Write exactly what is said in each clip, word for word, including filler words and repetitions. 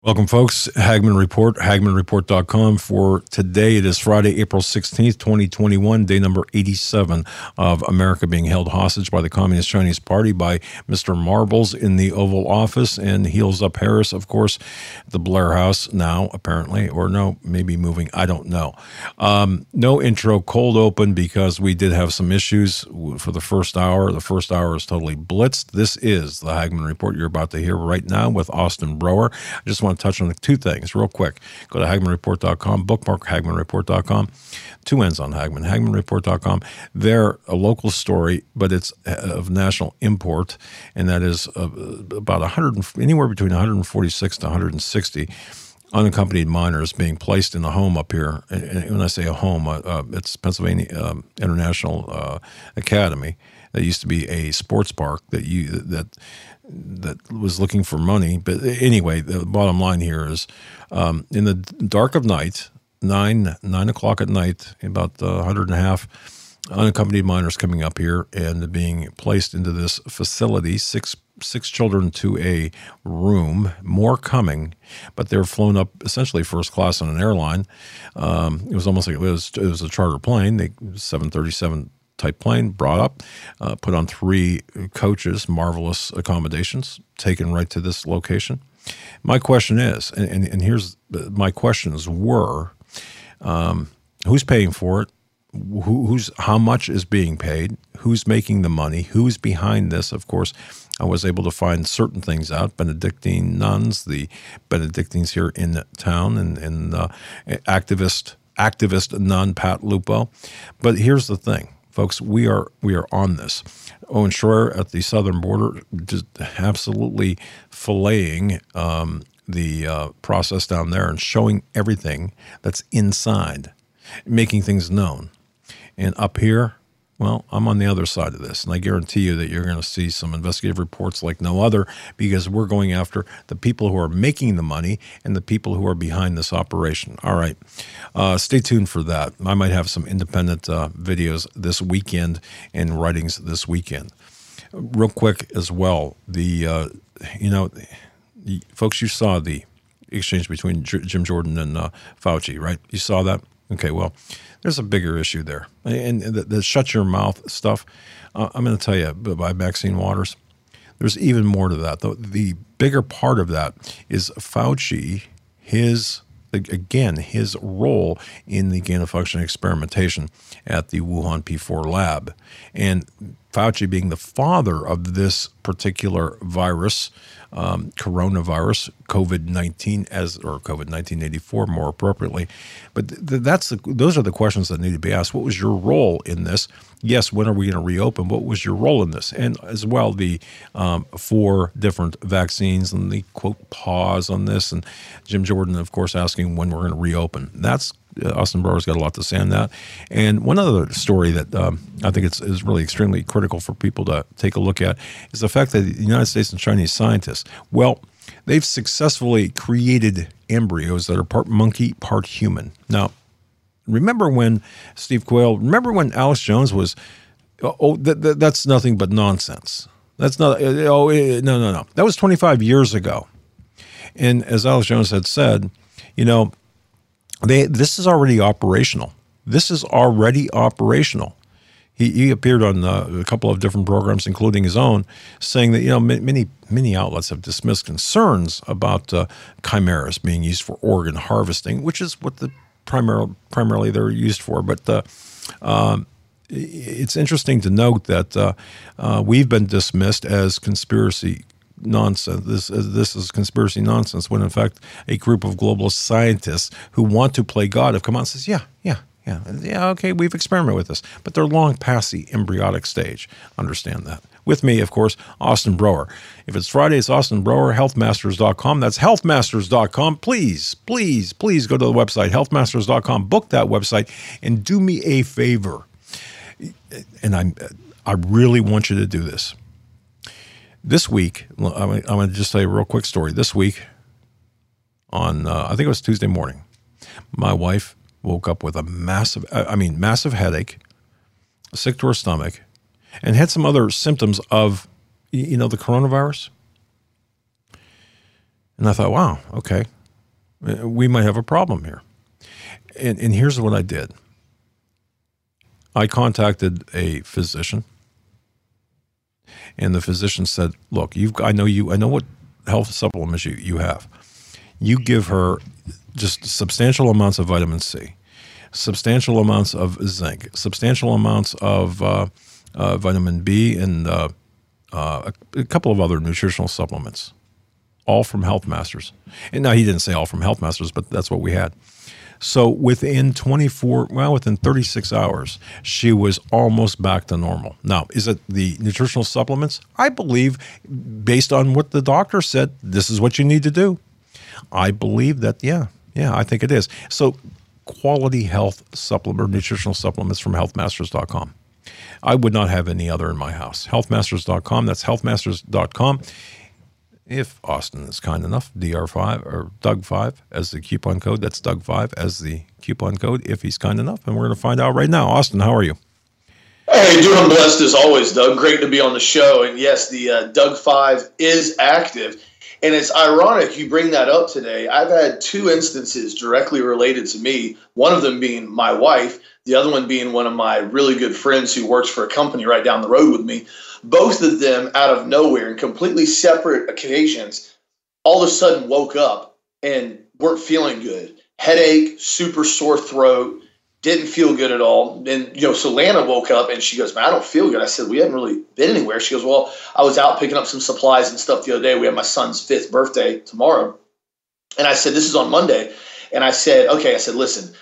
Welcome, folks. Hagmann Report, hagmann report dot com. For today, it is Friday, April sixteenth, twenty twenty-one, day number eighty-seven of America being held hostage by the Communist Chinese Party by Mister Marbles in the Oval Office and Heels Up Harris, of course, the Blair House now, apparently, or no, maybe moving. I don't know. Um, no intro, cold open, because we did have some issues for the first hour. The first hour is totally blitzed. This is the Hagmann Report you're about to hear right now with Austin Brower. I just want to touch on two things real quick. Go to hagmann report dot com, bookmark hagmann report dot com. Two ends on Hagmann, hagmann report dot com. They're a local story, but it's of national import, and that is uh, about one hundred, anywhere between one hundred forty-six to one hundred sixty unaccompanied minors being placed in a home up here. And when I say a home, uh, uh, it's Pennsylvania um, International uh, Academy. That used to be a sports park that you that that was looking for money. But anyway, the bottom line here is, um, in the dark of night, nine nine o'clock at night, about a hundred and a half unaccompanied minors coming up here and being placed into this facility. Six six children to a room, more coming, but they were flown up essentially first class on an airline. Um, it was almost like it was it was a charter plane. They seven thirty-seven. Type plane, brought up, uh, put on three coaches, marvelous accommodations, taken right to this location. My question is, and, and, and here's my questions were, um, who's paying for it? Who, who's how much is being paid? Who's making the money? Who's behind this? Of course, I was able to find certain things out. Benedictine nuns, the Benedictines here in town, and, and uh, activist activist nun Pat Lupo. But here's the thing. Folks, we are we are on this. Owen Schroyer at the southern border, just absolutely filleting um, the uh, process down there and showing everything that's inside, making things known. And up here, well, I'm on the other side of this, and I guarantee you that you're going to see some investigative reports like no other, because we're going after the people who are making the money and the people who are behind this operation. All right. Uh, stay tuned for that. I might have some independent uh, videos this weekend and writings this weekend. Real quick as well, the, uh, you know, the, folks, you saw the exchange between J- Jim Jordan and uh, Fauci, right? You saw that? Okay, well, there's a bigger issue there. And the, the shut your mouth stuff, uh, I'm going to tell you, by Maxine Waters, there's even more to that. The, the bigger part of that is Fauci, his, again, his role in the gain-of-function experimentation at the Wuhan P four lab. And Fauci being the father of this particular virus, um, coronavirus, COVID nineteen, as or COVID nineteen eighty-four more appropriately. But th- that's the, those are the questions that need to be asked. What was your role in this? Yes, when are we going to reopen? What was your role in this? And as well, the um, four different vaccines and the, quote, pause on this. And Jim Jordan, of course, asking when we're going to reopen. That's uh, Austin Brower's got a lot to say on that. And one other story that um, I think it's, is really extremely critical for people to take a look at is the fact that the United States and Chinese scientists, well, they've successfully created embryos that are part monkey, part human. Now, remember when Steve Quayle, remember when Alex Jones was, oh, that, that, that's nothing but nonsense. That's not, oh, no, no, no. That was twenty-five years ago. And as Alex Jones had said, you know, they this is already operational. This is already operational. He, he appeared on uh, a couple of different programs, including his own, saying that, you know, many, many outlets have dismissed concerns about uh, chimeras being used for organ harvesting, which is what the primar- primarily they're used for. But uh, um, it's interesting to note that uh, uh, we've been dismissed as conspiracy nonsense. This, this is conspiracy nonsense, when in fact a group of globalist scientists who want to play God have come out and says, yeah, yeah, yeah, yeah, okay, we've experimented with this. But they're long past the embryonic stage. Understand that. With me, of course, Austin Brower. If it's Friday, it's Austin Brower, health masters dot com. That's health masters dot com. Please, please, please go to the website, health masters dot com. Book that website and do me a favor. And I'm, I really want you to do this. This week, I'm going to just tell you a real quick story. This week, on uh, I think it was Tuesday morning, my wife woke up with a massive, I mean, massive headache, sick to her stomach, and had some other symptoms of, you know, the coronavirus. And I thought, wow, okay, we might have a problem here. And, and here's what I did. I contacted a physician, and the physician said, look, you've, I know you, I know what health supplements you, you have. You give her just substantial amounts of vitamin C, substantial amounts of zinc, substantial amounts of uh, uh, vitamin B, and uh, uh, a, a couple of other nutritional supplements, all from Health Masters. And now he didn't say all from Health Masters, but that's what we had. So within twenty-four, well, within thirty-six hours, she was almost back to normal. Now, is it the nutritional supplements? I believe, based on what the doctor said, this is what you need to do. I believe that, yeah, yeah, I think it is. So quality health supplement, or nutritional supplements from health masters dot com. I would not have any other in my house. health masters dot com, that's health masters dot com. If Austin is kind enough, D R five or Doug five as the coupon code. That's Doug five as the coupon code, if he's kind enough. And we're going to find out right now. Austin, how are you? Hey, doing blessed as always, Doug. Great to be on the show. And yes, the uh, Doug five is active. And it's ironic you bring that up today. I've had two instances directly related to me, one of them being my wife, the other one being one of my really good friends who works for a company right down the road with me. Both of them, out of nowhere, in completely separate occasions, all of a sudden woke up and weren't feeling good. Headache, super sore throat, didn't feel good at all. And, you know, so Lana woke up and she goes, man, I don't feel good. I said, we haven't really been anywhere. She goes, well, I was out picking up some supplies and stuff the other day. We have my son's fifth birthday tomorrow. And I said, this is on Monday. And I said, okay, I said, listen,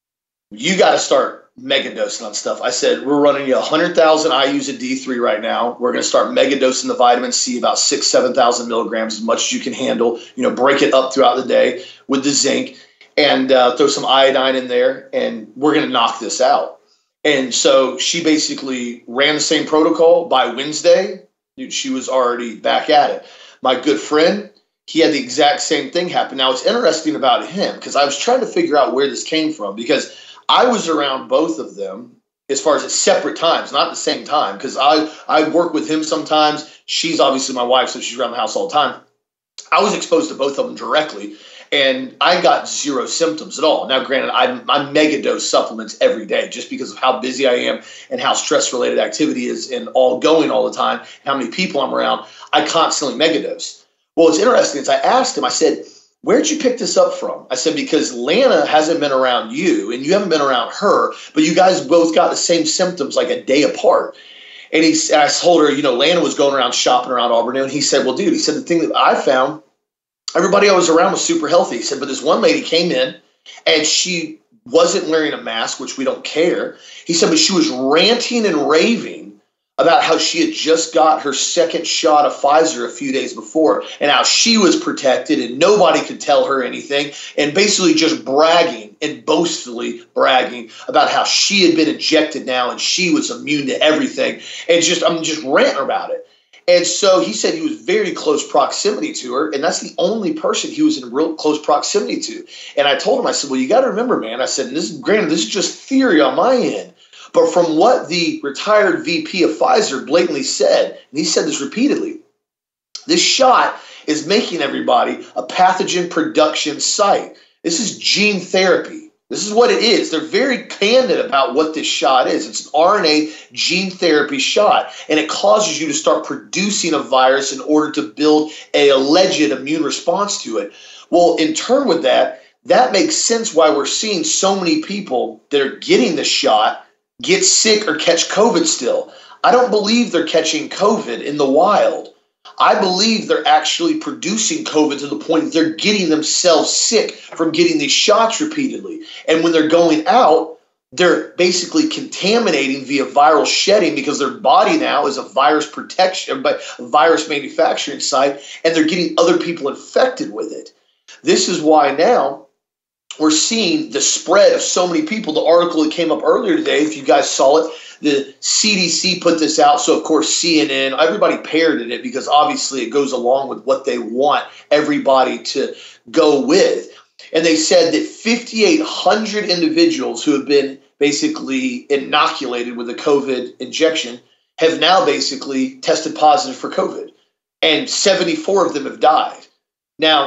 you got to start mega dosing on stuff. I said, we're running you one hundred thousand I U's of D three right now. We're going to start mega dosing the vitamin C, about six, seven thousand milligrams, as much as you can handle. You know, break it up throughout the day with the zinc, and uh, throw some iodine in there, and we're going to knock this out. And so she basically ran the same protocol. By Wednesday, dude, she was already back at it. My good friend, he had the exact same thing happen. Now, it's interesting about him, because I was trying to figure out where this came from, because I was around both of them as far as at separate times, not at the same time, because I, I work with him sometimes. She's obviously my wife, so she's around the house all the time. I was exposed to both of them directly, and I got zero symptoms at all. Now, granted, I, I mega dose supplements every day just because of how busy I am and how stress-related activity is and all going all the time, and how many people I'm around. I constantly mega dose. Well, what's interesting is I asked him, I said, where'd you pick this up from? I said, because Lana hasn't been around you and you haven't been around her, but you guys both got the same symptoms like a day apart. And, he, and I told her, you know, Lana was going around shopping around Auburn. And he said, well, dude, he said, the thing that I found, everybody I was around was super healthy. He said, but this one lady came in and she wasn't wearing a mask, which we don't care. He said, but she was ranting and raving about how she had just got her second shot of Pfizer a few days before and how she was protected and nobody could tell her anything, and basically just bragging and boastfully bragging about how she had been injected now and she was immune to everything. And just, I'm just ranting about it. And so he said he was very close proximity to her, and that's the only person he was in real close proximity to. And I told him, I said, well, you got to remember, man, I said, and this is granted, this is just theory on my end. But from what the retired V P of Pfizer blatantly said, and he said this repeatedly, this shot is making everybody a pathogen production site. This is gene therapy. This is what it is. They're very candid about what this shot is. It's an R N A gene therapy shot, and it causes you to start producing a virus in order to build a alleged immune response to it. Well, in turn with that, that makes sense why we're seeing so many people that are getting the shot get sick or catch COVID still. I don't believe they're catching COVID in the wild. I believe they're actually producing COVID to the point that they're getting themselves sick from getting these shots repeatedly. And when they're going out, they're basically contaminating via viral shedding, because their body now is a virus protection, a virus manufacturing site, and they're getting other people infected with it. This is why now we're seeing the spread of so many people. The article that came up earlier today, if you guys saw it, the C D C put this out. So, of course, C N N, everybody parroted it because obviously it goes along with what they want everybody to go with. And they said that fifty-eight hundred individuals who have been basically inoculated with a COVID injection have now basically tested positive for COVID. And seventy-four of them have died. Now,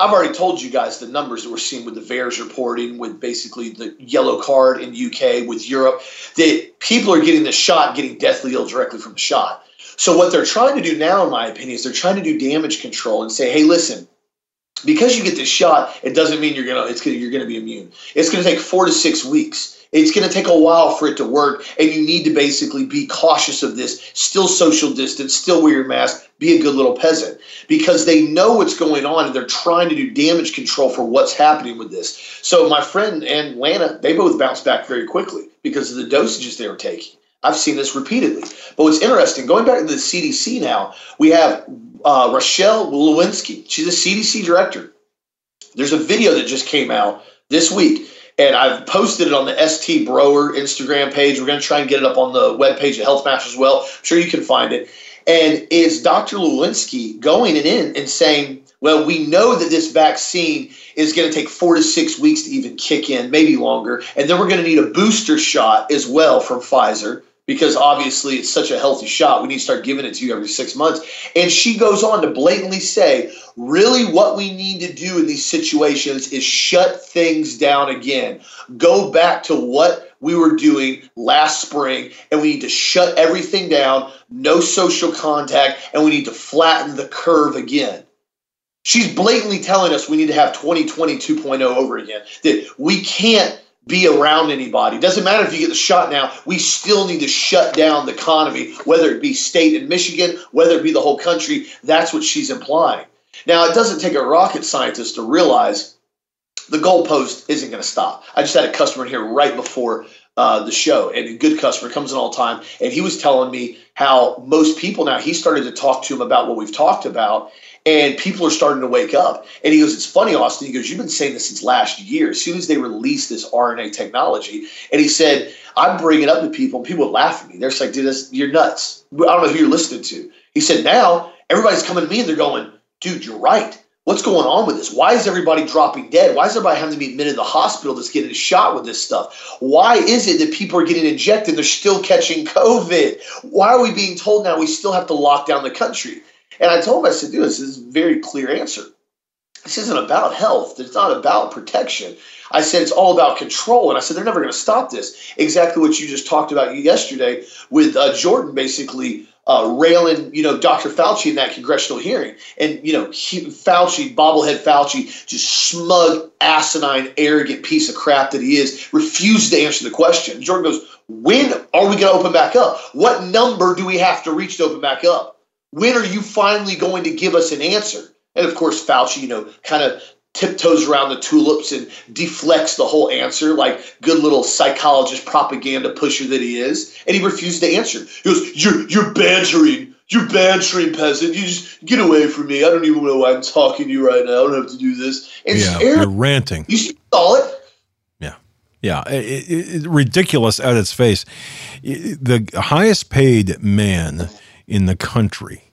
I've already told you guys the numbers that we're seeing with the V A E R S reporting, with basically the yellow card in U K, with Europe, that people are getting the shot, getting deathly ill directly from the shot. So what they're trying to do now, in my opinion, is they're trying to do damage control and say, hey, listen, because you get this shot, it doesn't mean you're gonna it's gonna you're gonna be immune. It's gonna take four to six weeks. It's going to take a while for it to work, and you need to basically be cautious of this. Still social distance, still wear your mask, be a good little peasant, because they know what's going on, and they're trying to do damage control for what's happening with this. So my friend and Lana, they both bounced back very quickly because of the dosages they were taking. I've seen this repeatedly. But what's interesting, going back to the C D C now, we have uh, Rochelle Walensky. She's a C D C director. There's a video that just came out this week, and I've posted it on the S T Broer Instagram page. We're going to try and get it up on the webpage at Health Matters as well. I'm sure you can find it. And it's Doctor Walensky going in and saying, well, we know that this vaccine is going to take four to six weeks to even kick in, maybe longer. And then we're going to need a booster shot as well from Pfizer, because obviously it's such a healthy shot. We need to start giving it to you every six months. And she goes on to blatantly say, really what we need to do in these situations is shut things down again. Go back to what we were doing last spring, and we need to shut everything down, no social contact, and we need to flatten the curve again. She's blatantly telling us we need to have twenty twenty two point oh over again, that we can't be around anybody. Doesn't matter if you get the shot now, we still need to shut down the economy, whether it be state in Michigan, whether it be the whole country. That's what she's implying. Now, it doesn't take a rocket scientist to realize the goalpost isn't going to stop. I just had a customer in here right before uh, the show, and a good customer, comes in all the time, and he was telling me how most people now, he started to talk to him about what we've talked about, and people are starting to wake up. And he goes, it's funny, Austin. He goes, you've been saying this since last year, as soon as they released this R N A technology. And he said, I'm bringing it up to people, and people would laugh at me. They're just like, dude, this, you're nuts. I don't know who you're listening to. He said, now everybody's coming to me, and they're going, dude, you're right. What's going on with this? Why is everybody dropping dead? Why is everybody having to be admitted to the hospital that's getting a shot with this stuff? Why is it that people are getting injected and they're still catching COVID? Why are we being told now we still have to lock down the country? And I told him, I said, dude, this is a very clear answer. This isn't about health. It's not about protection. I said, it's all about control. And I said, they're never going to stop this. Exactly what you just talked about yesterday with uh, Jordan basically uh, railing, you know, Doctor Fauci in that congressional hearing. And, you know, he, Fauci, bobblehead Fauci, just smug, asinine, arrogant piece of crap that he is, refused to answer the question. Jordan goes, when are we going to open back up? What number do we have to reach to open back up? When are you finally going to give us an answer? And of course, Fauci, you know, kind of tiptoes around the tulips and deflects the whole answer like good little psychologist propaganda pusher that he is. And he refused to answer. He goes, you're, you're bantering. You're bantering, peasant. You just get away from me. I don't even know why I'm talking to you right now. I don't have to do this. And yeah, you're ranting. You saw it. Yeah. Yeah. It, it, it, ridiculous at its face. It, the highest paid man in the country,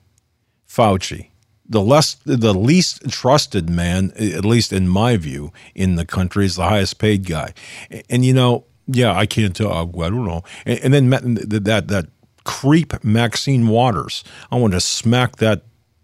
Fauci, the less, the least trusted man, at least in my view, in the country, is the highest paid guy. And, and you know, yeah, I can't tell. I don't know. And, and then that that creep Maxine Waters, I want to smack that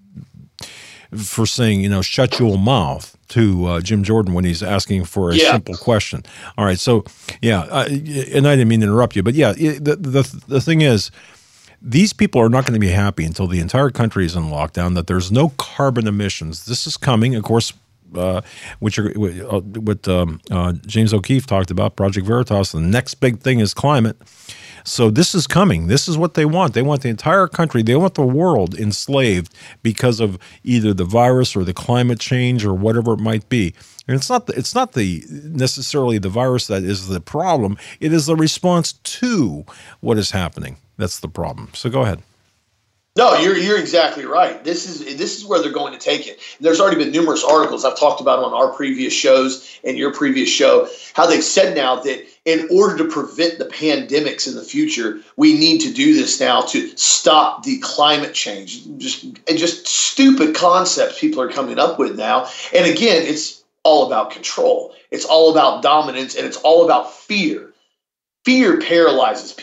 for saying, you know, shut your mouth to uh, Jim Jordan when he's asking for a yeah. simple question. All right, so yeah, uh, and I didn't mean to interrupt you, but yeah, the the the thing is, these people are not going to be happy until the entire country is in lockdown, that there's no carbon emissions. This is coming, of course, uh, which are, uh, what um, uh, James O'Keefe talked about, Project Veritas. The next big thing is climate. So this is coming. This is what they want. They want the entire country, they want the world enslaved because of either the virus or the climate change or whatever it might be. And it's not the, it's not the necessarily the virus that is the problem. It is the response to what is happening. That's the problem. So go ahead. No, you're you're exactly right. This is this is where they're going to take it. There's already been numerous articles I've talked about on our previous shows and your previous show, how they've said now that in order to prevent the pandemics in the future, we need to do this now to stop the climate change. Just and just stupid concepts people are coming up with now. And again, it's all about control. It's all about dominance, and it's all about fear. Fear paralyzes people.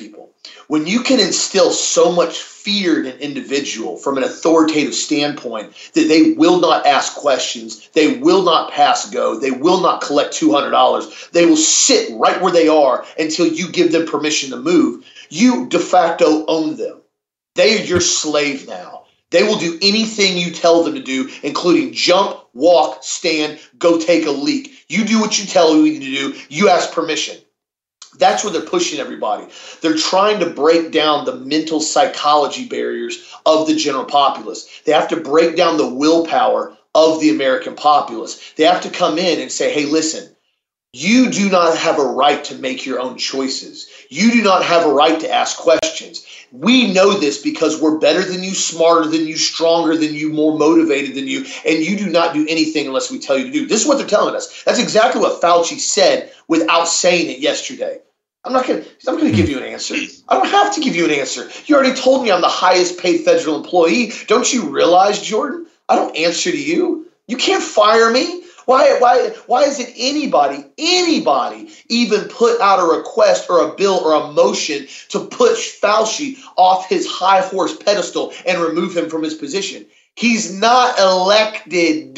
when you can instill so much fear in an individual from an authoritative standpoint that they will not ask questions, they will not pass go, they will not collect two hundred dollars, they will sit right where they are until you give them permission to move, you de facto own them. They are your slave now. They will do anything you tell them to do, including jump, walk, stand, go take a leak. You do what you tell them to do. You ask permission. That's where they're pushing everybody. They're trying to break down the mental psychology barriers of the general populace. They have to break down the willpower of the American populace. They have to come in and say, hey, listen, you do not have a right to make your own choices. You do not have a right to ask questions. We know this because we're better than you, smarter than you, stronger than you, more motivated than you, and you do not do anything unless we tell you to do. This is what they're telling us. That's exactly what Fauci said without saying it yesterday. I'm not going to I'm going to give you an answer. I don't have to give you an answer. You already told me I'm the highest paid federal employee. Don't you realize, Jordan? I don't answer to you. You can't fire me. Why, why, why isn't anybody, anybody even put out a request or a bill or a motion to push Fauci off his high horse pedestal and remove him from his position? He's not elected.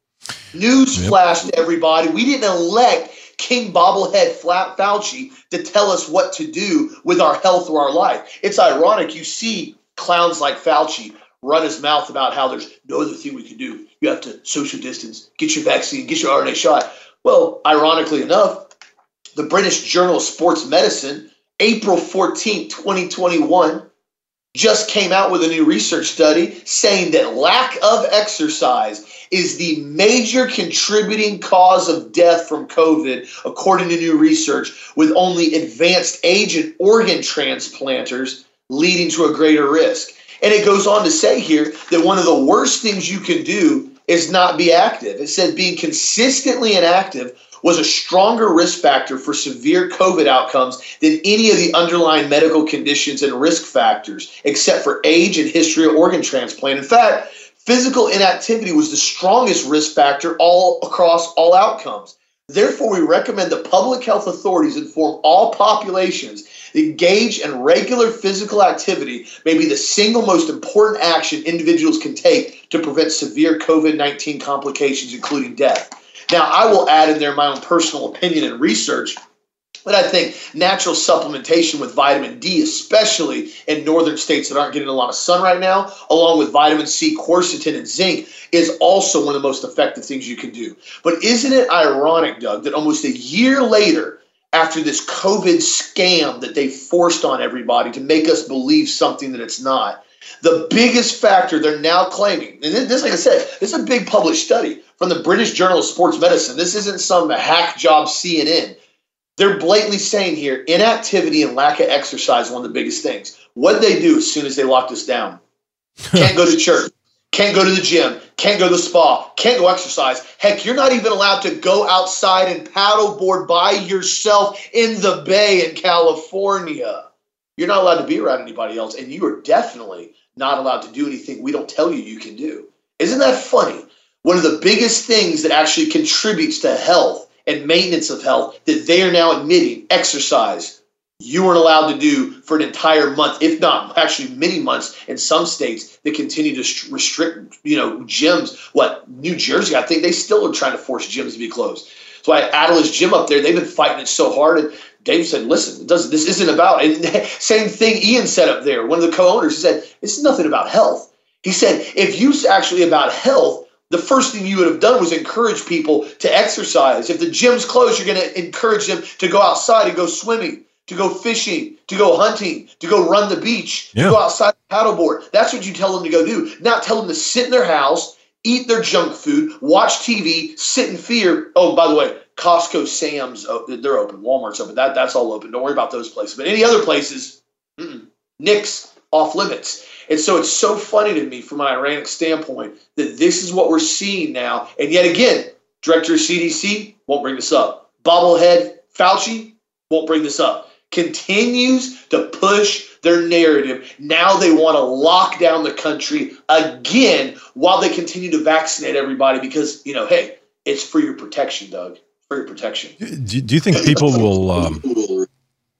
Newsflash yep. to everybody. We didn't elect King Bobblehead Flat Fauci to tell us what to do with our health or our life. It's ironic. You see clowns like Fauci run his mouth about how there's no other thing we can do. You have to social distance, get your vaccine, get your R N A shot. Well, ironically enough, the British Journal of Sports Medicine, April fourteenth, twenty twenty-one, just came out with a new research study saying that lack of exercise is the major contributing cause of death from COVID, according to new research, with only advanced age and organ transplanters leading to a greater risk. And it goes on to say here that one of the worst things you can do is not be active. It said being consistently inactive was a stronger risk factor for severe COVID outcomes than any of the underlying medical conditions and risk factors, except for age and history of organ transplant. In fact, physical inactivity was the strongest risk factor all across all outcomes. Therefore, we recommend the public health authorities inform all populations that engage in regular physical activity may be the single most important action individuals can take to prevent severe COVID nineteen complications, including death. Now, I will add in there my own personal opinion and research, but I think natural supplementation with vitamin D, especially in northern states that aren't getting a lot of sun right now, along with vitamin C, quercetin, and zinc, is also one of the most effective things you can do. But isn't it ironic, Doug, that almost a year later, after this COVID scam that they forced on everybody to make us believe something that it's not, the biggest factor they're now claiming, and this, like I said, this is a big published study from the British Journal of Sports Medicine. This isn't some hack job C N N. They're blatantly saying here, inactivity and lack of exercise is one of the biggest things. What did they do as soon as they locked us down? Can't go to church. Can't go to the gym. Can't go to the spa. Can't go exercise. Heck, you're not even allowed to go outside and paddleboard by yourself in the bay in California. You're not allowed to be around anybody else, and you are definitely not allowed to do anything we don't tell you you can do. Isn't that funny? One of the biggest things that actually contributes to health and maintenance of health that they are now admitting, exercise, you weren't allowed to do for an entire month, if not actually many months in some states that continue to restrict, you know, gyms. What, New Jersey, I think they still are trying to force gyms to be closed. So I Atlas Gym up there, they've been fighting it so hard. And Dave said, listen, it doesn't, this isn't about, and same thing Ian said up there, one of the co-owners, he said, this is nothing about health. He said, if you actually about health, the first thing you would have done was encourage people to exercise. If the gym's closed, you're going to encourage them to go outside and go swimming, to go fishing, to go hunting, to go run the beach, yeah. to go outside and paddleboard. That's what you tell them to go do. Not tell them to sit in their house, eat their junk food, watch T V, sit in fear. Oh, by the way, Costco, Sam's, they're open. Walmart's open. That, that's all open. Don't worry about those places. But any other places, mm-mm. Nick's off limits. And so it's so funny to me from an Iranic standpoint that this is what we're seeing now. And yet again, Director of C D C won't bring this up. Bobblehead Fauci won't bring this up. Continues to push their narrative. Now they want to lock down the country again while they continue to vaccinate everybody because, you know, hey, it's for your protection, Doug. For your protection. Do, do you think people will um,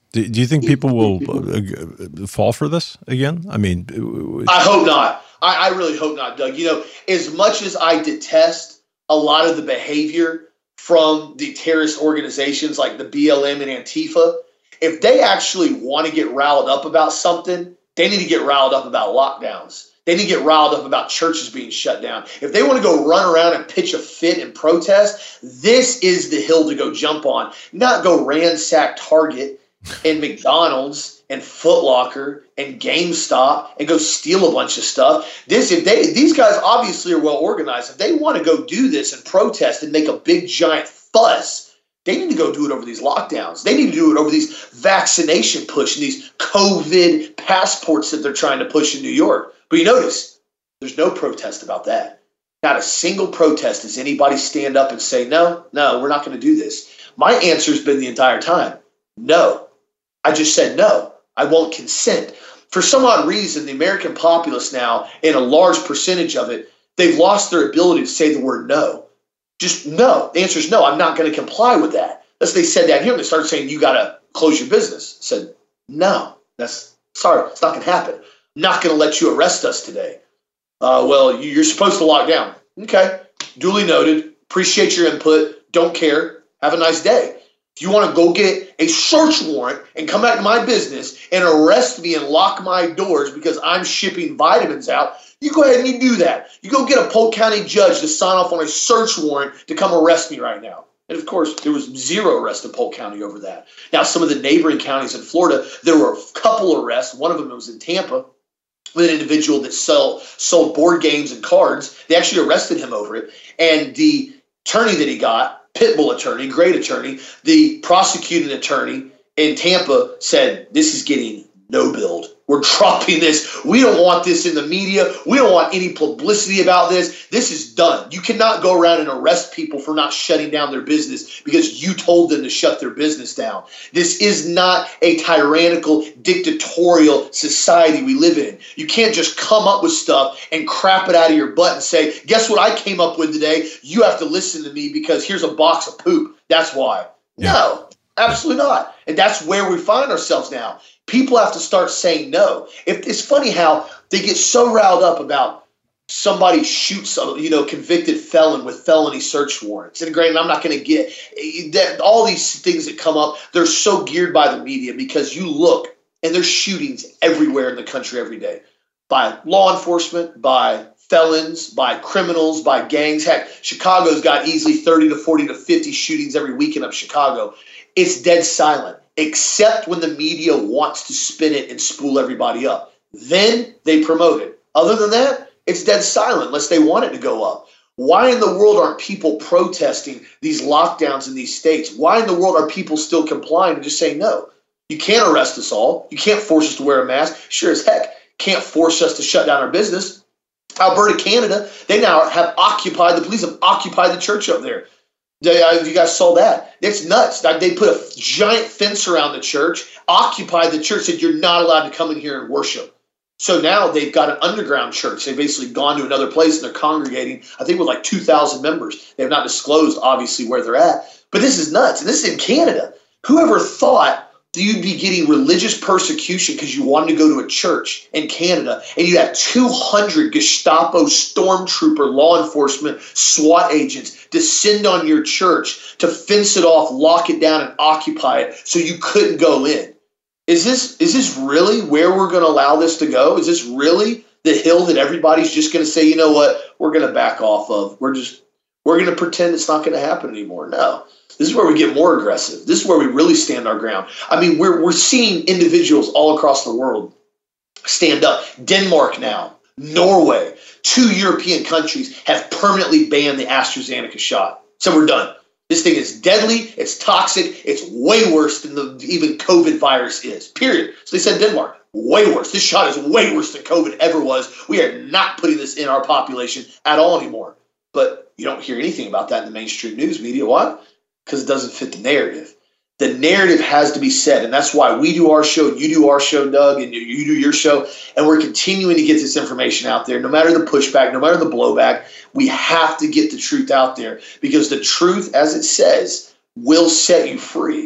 Do, do you think people will uh, fall for this again? I mean, I hope not. I, I really hope not, Doug. You know, as much as I detest a lot of the behavior from the terrorist organizations like the B L M and Antifa, if they actually want to get riled up about something, they need to get riled up about lockdowns. They need to get riled up about churches being shut down. If they want to go run around and pitch a fit and protest, this is the hill to go jump on, not go ransack Target and McDonald's and Foot Locker and GameStop and go steal a bunch of stuff. This, if they, these guys obviously are well organized. If they want to go do this and protest and make a big giant fuss, they need to go do it over these lockdowns. They need to do it over these vaccination push and these COVID passports that they're trying to push in New York. But you notice there's no protest about that. Not a single protest does anybody stand up and say, no, no, we're not going to do this. My answer has been the entire time, no. I just said no. I won't consent. For some odd reason, the American populace now, in a large percentage of it, they've lost their ability to say the word no. Just no. The answer is no. I'm not going to comply with that. Unless they said that here and they started saying, you got to close your business. I said, no, that's sorry. It's not going to happen. I'm not going to let you arrest us today. Uh, well, you're supposed to lock down. Okay. Duly noted. Appreciate your input. Don't care. Have a nice day. If you want to go get a search warrant and come back to my business and arrest me and lock my doors because I'm shipping vitamins out, you go ahead and you do that. You go get a Polk County judge to sign off on a search warrant to come arrest me right now. And of course, there was zero arrests in Polk County over that. Now, some of the neighboring counties in Florida, there were a couple arrests. One of them was in Tampa with an individual that sell, sold board games and cards. They actually arrested him over it. And the attorney that he got, Pitbull attorney, great attorney, the prosecuting attorney in Tampa said, this is getting no build. We're dropping this. We don't want this in the media. We don't want any publicity about this. This is done. You cannot go around and arrest people for not shutting down their business because you told them to shut their business down. This is not a tyrannical, dictatorial society we live in. You can't just come up with stuff and crap it out of your butt and say, guess what I came up with today? You have to listen to me because here's a box of poop. That's why. Yeah. No, absolutely not. And that's where we find ourselves now. People have to start saying no. If, it's funny how they get so riled up about somebody shoots a you know convicted felon with felony search warrants. And granted, I'm not going to get that. All these things that come up, they're so geared by the media because you look and there's shootings everywhere in the country every day by law enforcement, by felons, by criminals, by gangs. Heck, Chicago's got easily thirty to forty to fifty shootings every weekend of Chicago. It's dead silent, except when the media wants to spin it and spool everybody up. Then they promote it. Other than that, it's dead silent unless they want it to go up. Why in the world aren't people protesting these lockdowns in these states? Why in the world are people still complying and just saying no? You can't arrest us all. You can't force us to wear a mask. Sure as heck, can't force us to shut down our business. Alberta, Canada, they now have occupied, the police have occupied the church up there. They, uh, you guys saw that. It's nuts. They put a giant fence around the church, occupied the church, said you're not allowed to come in here and worship. So now they've got an underground church. They've basically gone to another place and they're congregating, I think with like two thousand members. They have not disclosed, obviously, where they're at. But this is nuts. And this is in Canada. Whoever thought that you'd be getting religious persecution because you wanted to go to a church in Canada and you had two hundred Gestapo stormtrooper law enforcement SWAT agents descend on your church to fence it off, lock it down, and occupy it so you couldn't go in? Is this is this really where we're going to allow this to go? Is this really the hill that everybody's just going to say, you know what, we're going to back off of? We're just we're going to pretend it's not going to happen anymore. No. This is where we get more aggressive. This is where we really stand our ground. I mean, we're we're seeing individuals all across the world stand up. Denmark now, Norway, two European countries have permanently banned the AstraZeneca shot. So we're done. This thing is deadly. It's toxic. It's way worse than the even COVID virus is, period. So they said Denmark, way worse. This shot is way worse than COVID ever was. We are not putting this in our population at all anymore. But you don't hear anything about that in the mainstream news media. Why? Because it doesn't fit the narrative. The narrative has to be said, and that's why we do our show, you do our show, Doug, and you do your show, and we're continuing to get this information out there. No matter the pushback, no matter the blowback, we have to get the truth out there because the truth, as it says, will set you free.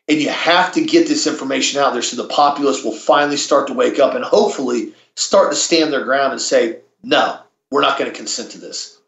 And you have to get this information out there so the populace will finally start to wake up and hopefully start to stand their ground and say, no, we're not going to consent to this.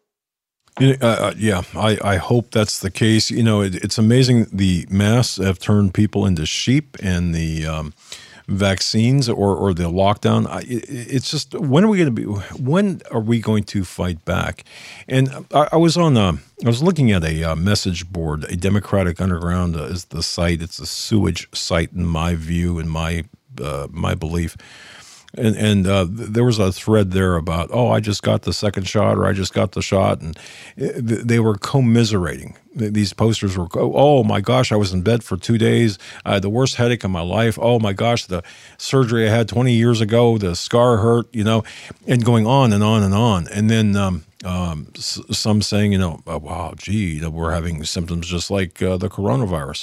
Uh, yeah, I, I hope that's the case. You know, it, it's amazing the masks have turned people into sheep, and the um, vaccines or, or the lockdown. I, it, it's just, when are we going to be, when are we going to fight back? And I, I was on, uh, I was looking at a uh, message board, a Democratic Underground uh, is the site. It's a sewage site in my view, in my, uh, my belief. And, and uh, there was a thread there about, oh, I just got the second shot, or I just got the shot. And they were commiserating. These posters were, oh, my gosh, I was in bed for two days. I had the worst headache of my life. Oh, my gosh, the surgery I had twenty years ago, the scar hurt, you know, and going on and on and on. And then um, um, s- some saying, you know, oh, wow, gee, you know, we're having symptoms just like uh, the coronavirus.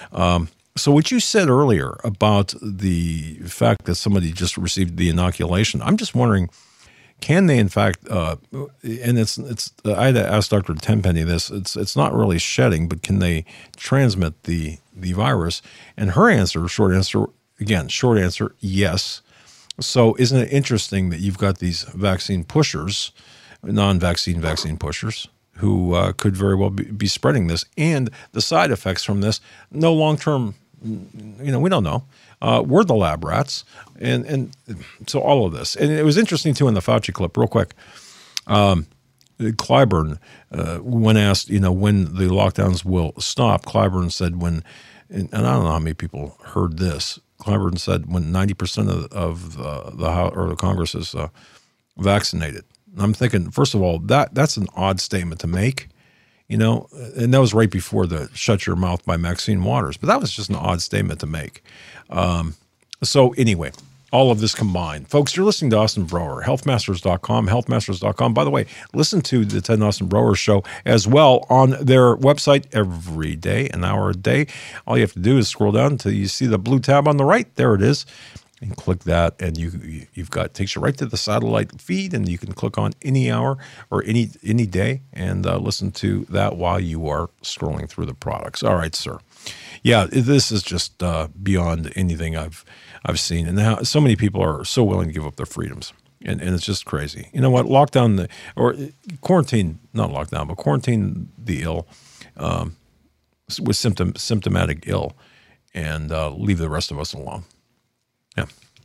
Um So what you said earlier about the fact that somebody just received the inoculation, I'm just wondering, can they in fact, uh, and it's it's I had to ask Doctor Tenpenny this, it's it's not really shedding, but can they transmit the the virus? And her answer, short answer, again, short answer, yes. So isn't it interesting that you've got these vaccine pushers, non-vaccine vaccine pushers, who uh, could very well be, be spreading this, and the side effects from this, no long-term, you know, we don't know. Uh, we're the lab rats, and and so all of this. And it was interesting, too, in the Fauci clip, real quick. Um, Clyburn, uh, when asked, you know, when the lockdowns will stop, Clyburn said when, and I don't know how many people heard this, Clyburn said when ninety percent of, of uh, the House or the Congress is uh, vaccinated. And I'm thinking, first of all, that that's an odd statement to make. You know, and that was right before the Shut Your Mouth by Maxine Waters. But that was just an odd statement to make. Um, so anyway, all of this combined. Folks, you're listening to Austin Brower, health masters dot com, health masters dot com. By the way, listen to the Ted and Austin Brower Show as well on their website every day, an hour a day. All you have to do is scroll down until you see the blue tab on the right. There it is. And click that, and you you've got takes you right to the satellite feed, and you can click on any hour or any any day and uh, listen to that while you are scrolling through the products. All right, sir. Yeah, this is just uh, beyond anything I've I've seen, and how so many people are so willing to give up their freedoms, and and it's just crazy. You know what? Lockdown the or quarantine, not lockdown, but quarantine the ill um, with symptom symptomatic ill, and uh, leave the rest of us alone. Yeah.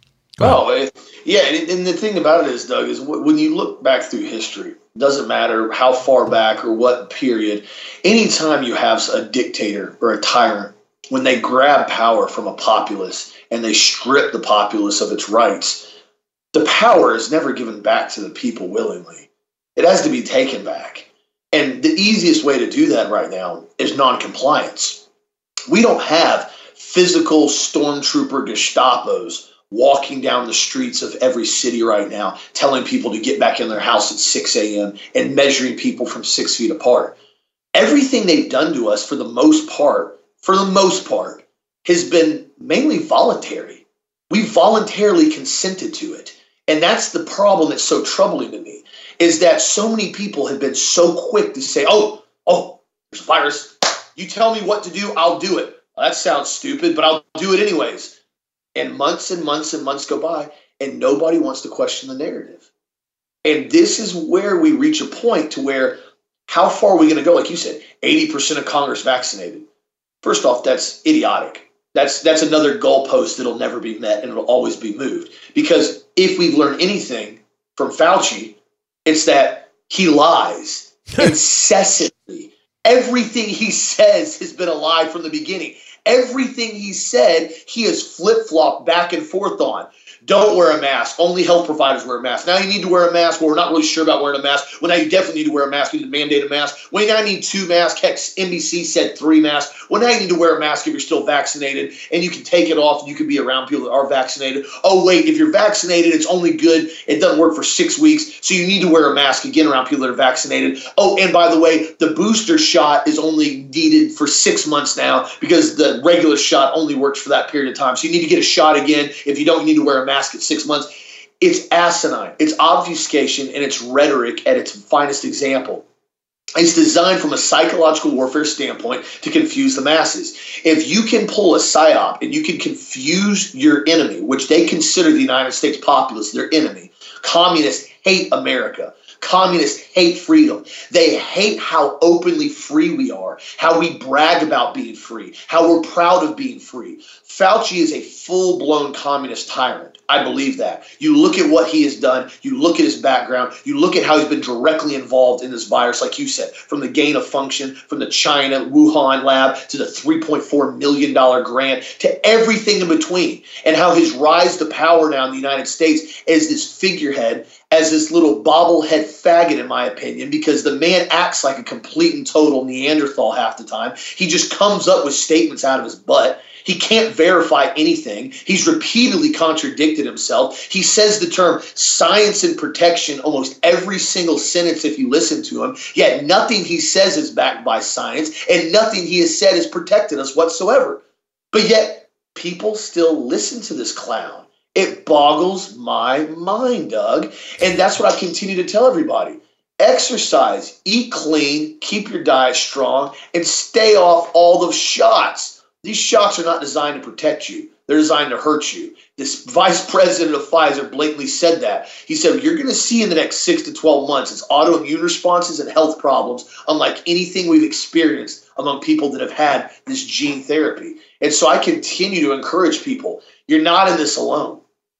Oh, yeah. And the thing about it is, Doug, is when you look back through history, it doesn't matter how far back or what period, anytime you have a dictator or a tyrant, when they grab power from a populace and they strip the populace of its rights, the power is never given back to the people willingly. It has to be taken back. And the easiest way to do that right now is noncompliance. We don't have physical stormtrooper Gestapos walking down the streets of every city right now, telling people to get back in their house at six a.m. and measuring people from six feet apart. Everything they've done to us, for the most part, for the most part, has been mainly voluntary. We voluntarily consented to it. And that's the problem that's so troubling to me, is that so many people have been so quick to say, oh, oh, there's a virus. You tell me what to do, I'll do it. Well, that sounds stupid, but I'll do it anyways. And months and months and months go by, and nobody wants to question the narrative. And this is where we reach a point to where, how far are we going to go? Like you said, eighty percent of Congress vaccinated. First off, that's idiotic. That's that's another goalpost that'll never be met, and it'll always be moved. Because if we've learned anything from Fauci, it's that he lies incessantly. Everything he says has been a lie from the beginning. Everything he said, he has flip-flopped back and forth on. Don't wear a mask. Only health providers wear a mask. Now you need to wear a mask. Well, we're not really sure about wearing a mask. Well, now you definitely need to wear a mask. You need to mandate a mask. Well, now I need two masks. Heck, N B C said three masks. Well, now you need to wear a mask if you're still vaccinated, and you can take it off, and you can be around people that are vaccinated. Oh, wait, if you're vaccinated, it's only good. It doesn't work for six weeks, so you need to wear a mask again around people that are vaccinated. Oh, and by the way, the booster shot is only needed for six months now because the regular shot only works for that period of time. So you need to get a shot again. If you don't, you need to wear a mask. Mask at six months. It's asinine. It's obfuscation, and it's rhetoric at its finest example. It's designed from a psychological warfare standpoint to confuse the masses. If you can pull a psyop and you can confuse your enemy, which they consider the United States populace their enemy, communists hate America. Communists hate freedom. They hate how openly free we are, how we brag about being free, how we're proud of being free. Fauci is a full-blown communist tyrant. I believe that. You look at what he has done. You look at his background. You look at how he's been directly involved in this virus, like you said, from the gain of function, from the China Wuhan lab to the three point four million dollars grant to everything in between, and how his rise to power now in the United States as this figurehead, as this little bobblehead faggot, in my opinion, because the man acts like a complete and total Neanderthal half the time. He just comes up with statements out of his butt. He can't verify anything. He's repeatedly contradicted himself. He says the term science and protection almost every single sentence if you listen to him, yet nothing he says is backed by science, and nothing he has said has protected us whatsoever. But yet people still listen to this clown. It boggles my mind, Doug. And that's what I continue to tell everybody. Exercise, eat clean, keep your diet strong, and stay off all those shots. These shots are not designed to protect you. They're designed to hurt you. This vice president of Pfizer blatantly said that. He said, you're going to see in the next six to twelve months, it's autoimmune responses and health problems unlike anything we've experienced among people that have had this gene therapy. And so I continue to encourage people, you're not in this alone.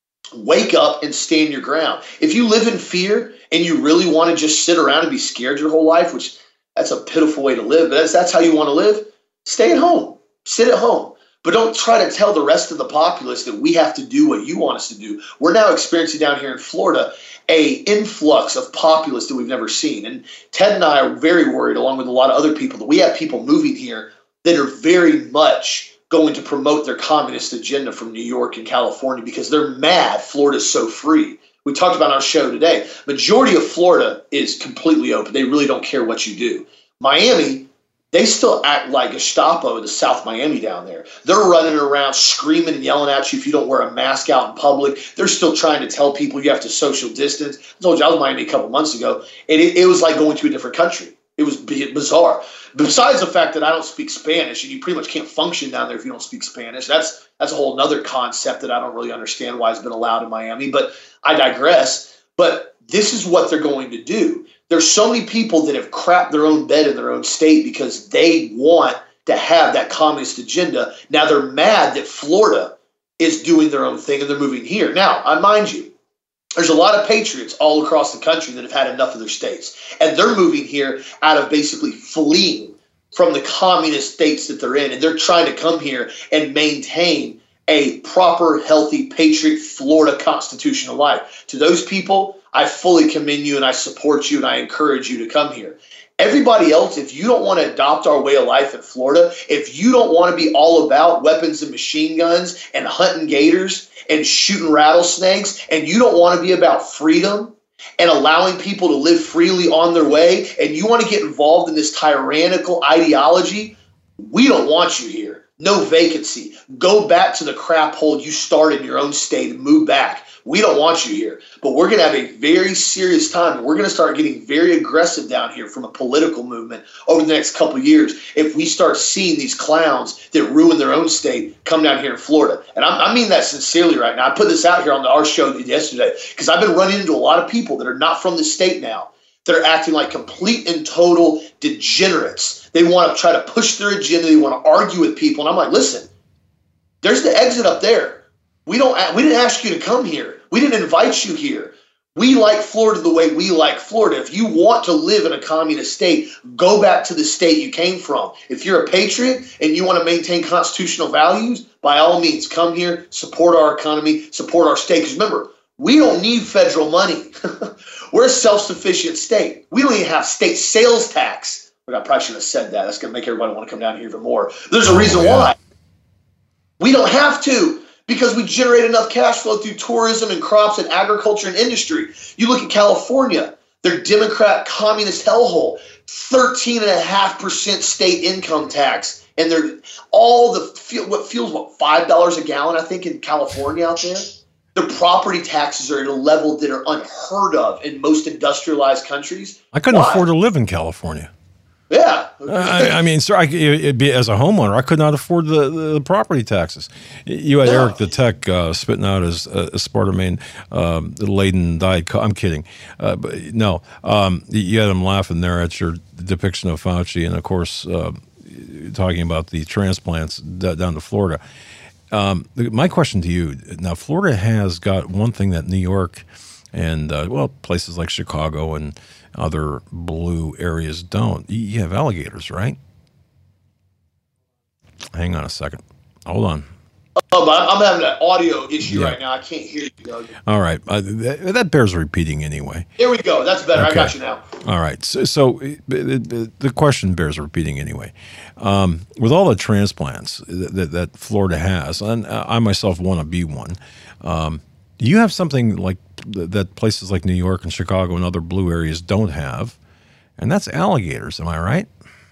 Wake up and stand your ground. If you live in fear and you really want to just sit around and be scared your whole life, which that's a pitiful way to live, but that's, that's how you want to live, stay at home. Sit at home. But don't try to tell the rest of the populace that we have to do what you want us to do. We're now experiencing down here in Florida a influx of populace that we've never seen. And Ted and I are very worried, along with a lot of other people, that we have people moving here that are very much going to promote their communist agenda from New York and California because they're mad Florida's so free. We talked about on our show today. Majority of Florida is completely open. They really don't care what you do. Miami, they still act like Gestapo in the South Miami down there. They're running around screaming and yelling at you if you don't wear a mask out in public. They're still trying to tell people you have to social distance. I told you I was in Miami a couple months ago, and it, it was like going to a different country. It was bizarre. Besides the fact that I don't speak Spanish, and you pretty much can't function down there if you don't speak Spanish. That's that's a whole other concept that I don't really understand why it's been allowed in Miami, but I digress. But this is what they're going to do. There's so many people that have crapped their own bed in their own state because they want to have that communist agenda. Now they're mad that Florida is doing their own thing and they're moving here. Now, I mind you, there's a lot of patriots all across the country that have had enough of their states. And they're moving here out of basically fleeing from the communist states that they're in. And they're trying to come here and maintain a proper, healthy, patriot Florida constitutional life. To those people, I fully commend you and I support you and I encourage you to come here. Everybody else, if you don't want to adopt our way of life in Florida, if you don't want to be all about weapons and machine guns and hunting gators and shooting rattlesnakes, and you don't want to be about freedom and allowing people to live freely on their way, and you want to get involved in this tyrannical ideology, we don't want you here. No vacancy. Go back to the crap hole you started in your own state and move back. We don't want you here. But we're going to have a very serious time. We're going to start getting very aggressive down here from a political movement over the next couple of years if we start seeing these clowns that ruin their own state come down here in Florida. And I, I mean that sincerely right now. I put this out here on the, our show yesterday because I've been running into a lot of people that are not from the state now. They're acting like complete and total degenerates. They want to try to push their agenda. They want to argue with people. And I'm like, listen, there's the exit up there. We don't. We didn't ask you to come here. We didn't invite you here. We like Florida the way we like Florida. If you want to live in a communist state, go back to the state you came from. If you're a patriot and you want to maintain constitutional values, by all means, come here, support our economy, support our state. Because remember, we don't need federal money. We're a self-sufficient state. We don't even have state sales tax. But I probably shouldn't have said that. That's going to make everybody want to come down here even more. There's a reason oh, yeah. why. We don't have to because we generate enough cash flow through tourism and crops and agriculture and industry. You look at California, their Democrat communist hellhole, thirteen point five percent state income tax. And they're all the, what fuels, what, five dollars a gallon, I think, in California out there? Their property taxes are at a level that are unheard of in most industrialized countries. I couldn't Why? afford to live in California. Yeah. I, I mean, sir, I, it'd be, as a homeowner, I could not afford the, the property taxes. You had No. Eric the Tech uh, spitting out his uh, aspartame um, laden diet. Co- I'm kidding. Uh, but no, um, you had him laughing there at your depiction of Fauci, and of course, uh, talking about the transplants d- down to Florida. Um, my question to you now: Florida has got one thing that New York and uh, well, places like Chicago and other blue areas don't. You have alligators, right? Hang on a second. Hold on. Oh, but I'm having an audio issue Yeah. right now. I can't hear you, Doug. All right. Uh, that, that bears repeating anyway. Here we go. That's better. Okay. I got you now. All right. So, so uh, the, the question bears repeating anyway. Um, with all the transplants that, that, that Florida has, and I myself want to be one, um, you have something like that places like New York and Chicago and other blue areas don't have, and that's alligators. Am I right?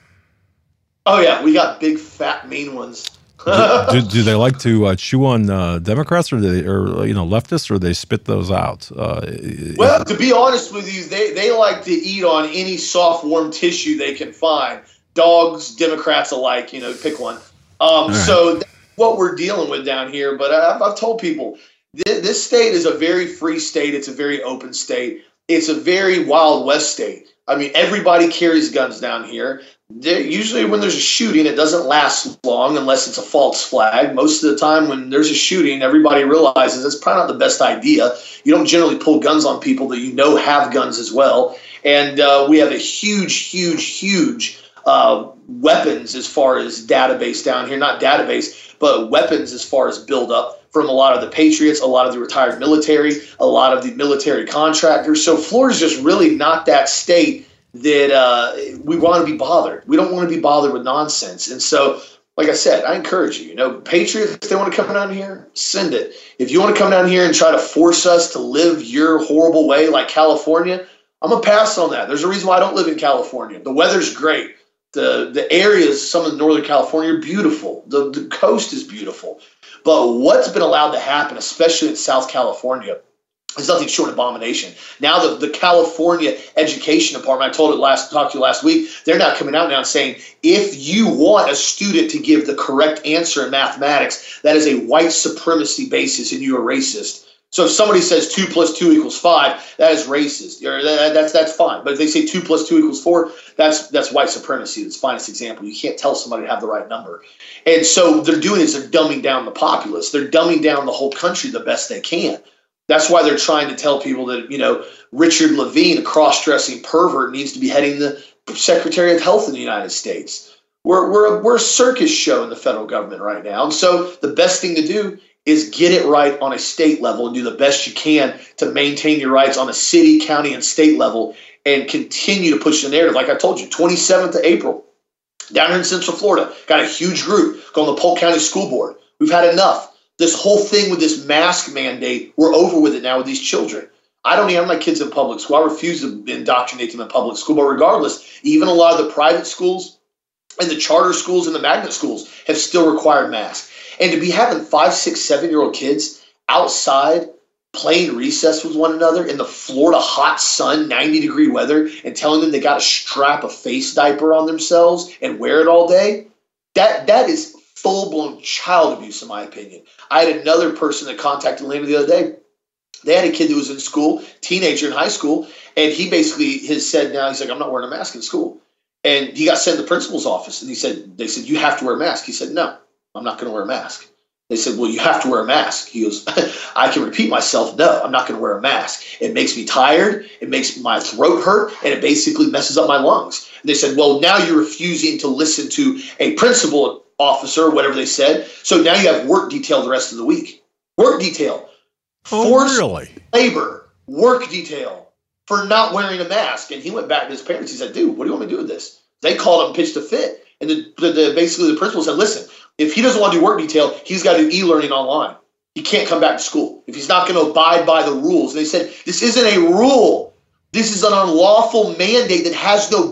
Oh, yeah. We got big, fat, mean ones. do, do, do they like to uh, chew on uh, Democrats, or they, or you know, leftists, or they spit those out? Uh, Well, to be honest with you, they, they like to eat on any soft, warm tissue they can find. Dogs, Democrats alike, you know, pick one. Um, right. So that's what we're dealing with down here. But I've, I've told people, this, this state is a very free state. It's a very open state. It's a very Wild West state. I mean, everybody carries guns down here. They're, usually when there's a shooting, it doesn't last long unless it's a false flag. Most of the time when there's a shooting, everybody realizes it's probably not the best idea. You don't generally pull guns on people that you know have guns as well. And uh, we have a huge, huge, huge uh, weapons as far as database down here. Not database, but weapons as far as buildup from a lot of the Patriots, a lot of the retired military, a lot of the military contractors. So Florida's just really not that state that uh, we want to be bothered. We don't want to be bothered with nonsense. And so, like I said, I encourage you, you know, Patriots, if they want to come down here, send it. If you want to come down here and try to force us to live your horrible way like California, I'm going to pass on that. There's a reason why I don't live in California. The weather's great. The the areas, some of Northern California, are beautiful. The, the coast is beautiful. But what's been allowed to happen, especially in South California, is nothing short of abomination. Now the, the California Education Department, I told it last talked to you last week, they're now coming out now and saying, if you want a student to give the correct answer in mathematics, that is a white supremacy basis and you're a racist. So if somebody says two plus two equals five, that is racist. Or that, that's that's fine. But if they say two plus two equals four, that's that's white supremacy. That's the finest example. You can't tell somebody to have the right number. And so what they're doing is they're dumbing down the populace. They're dumbing down the whole country the best they can. That's why they're trying to tell people that, you know, Richard Levine, a cross-dressing pervert, needs to be heading the Secretary of Health in the United States. We're we're a, we're a circus show in the federal government right now. And so the best thing to do is get it right on a state level and do the best you can to maintain your rights on a city, county, and state level and continue to push the narrative. Like I told you, twenty-seventh of April, down here in Central Florida, got a huge group going to the Polk County School Board. We've had enough. This whole thing with this mask mandate, we're over with it now with these children. I don't even have my kids in public school. I refuse to indoctrinate them in public school. But regardless, even a lot of the private schools and the charter schools and the magnet schools have still required masks. And to be having five, six, seven-year-old kids outside playing recess with one another in the Florida hot sun, ninety-degree weather, and telling them they got to strap a face diaper on themselves and wear it all day, that that is full-blown child abuse, in my opinion. I had another person that contacted Lena the other day. They had a kid that was in school, teenager in high school, and he basically has said now, he's like, I'm not wearing a mask in school. And he got sent to the principal's office, and he said, they said, you have to wear a mask. He said, no, I'm not going to wear a mask. They said, well, you have to wear a mask. He goes, I can repeat myself. No, I'm not going to wear a mask. It makes me tired. It makes my throat hurt, and it basically messes up my lungs. And they said, well, now you're refusing to listen to a principal officer, whatever they said. So now you have work detail the rest of the week. Work detail. Oh, Forced really? labor. Work detail for not wearing a mask. And he went back to his parents. He said, dude, what do you want me to do with this? They called him and pitched a fit. And the, the, the, basically the principal said, listen, if he doesn't want to do work detail, he's got to do e-learning online. He can't come back to school if he's not going to abide by the rules. And they said, this isn't a rule. This is an unlawful mandate that has no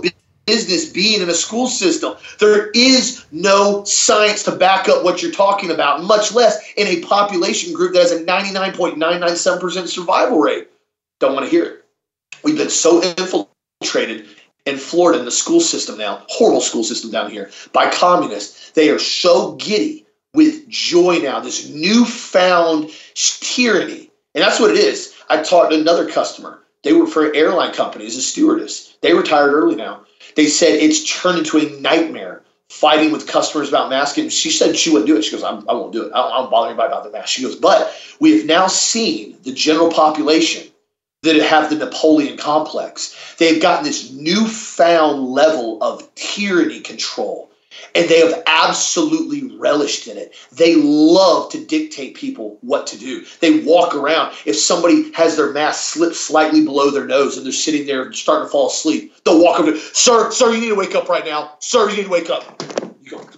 business being in a school system. There is no science to back up what you're talking about, much less in a population group that has a ninety-nine point nine nine seven percent survival rate. Don't want to hear it. We've been so infiltrated in Florida in the school system now, horrible school system down here, by communists. They are so giddy with joy now, this newfound tyranny. And that's what it is. I talked to another customer. They work for an airline company as a stewardess. They retired early now. They said it's turned into a nightmare fighting with customers about masking. She said she wouldn't do it. She goes, I'm, I won't do it. I don't, I don't bother anybody about the mask. She goes, but we have now seen the general population that have the Napoleon complex. They've gotten this newfound level of tyranny control, and they have absolutely relished in it. They love to dictate people what to do. They walk around. If somebody has their mask slipped slightly below their nose and they're sitting there starting to fall asleep, they'll walk over to, sir, sir, you need to wake up right now. Sir, you need to wake up. You go,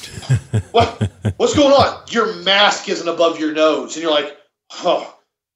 what? What's going on? Your mask isn't above your nose. And you're like, oh,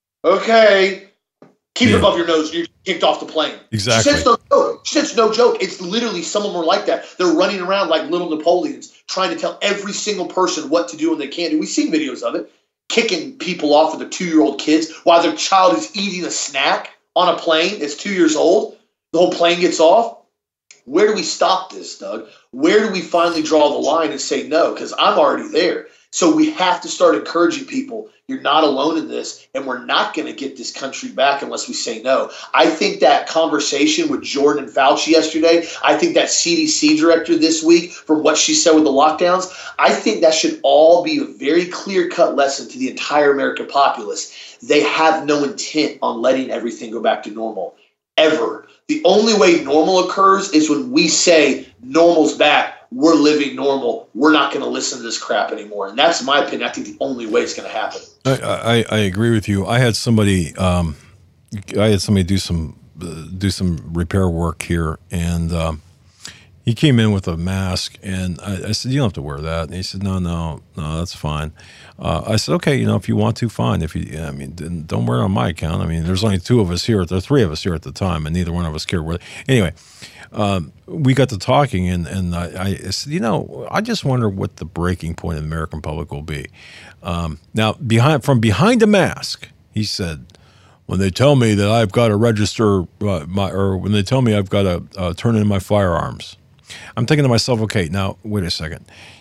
okay. Keep yeah. it above your nose, you're kicked off the plane. Exactly. She says no joke. She says no joke. It's literally some of them are like that. They're running around like little Napoleons, trying to tell every single person what to do and they can't do. We've seen videos of it, kicking people off with their two-year-old kids while their child is eating a snack on a plane. It's two years old. The whole plane gets off. Where do we stop this, Doug? Where do we finally draw the line and say no? Because I'm already there. So we have to start encouraging people. You're not alone in this, and we're not going to get this country back unless we say no. I think that conversation with Jordan and Fauci yesterday, I think that C D C director this week, from what she said with the lockdowns, I think that should all be a very clear-cut lesson to the entire American populace. They have no intent on letting everything go back to normal, ever. The only way normal occurs is when we say normal's back. We're living normal. We're not going to listen to this crap anymore. And that's my opinion. I think the only way it's going to happen. I, I, I agree with you. I had somebody, um, I had somebody do some uh, do some repair work here, and um, he came in with a mask, and I, I said, "You don't have to wear that." And he said, "No, no, no, that's fine." Uh, I said, "Okay, you know, if you want to, fine. If you, I mean, don't wear it on my account. I mean, there's only two of us here. There are three of us here at the time, and neither one of us cared whether." Anyway. Um, we got to talking, and, and I, I said, you know, I just wonder what the breaking point of the American public will be. Um, now, behind from behind a mask, he said, when they tell me that I've got to register uh, my, or when they tell me I've got to uh, turn in my firearms, I'm thinking to myself, okay, now, wait a second.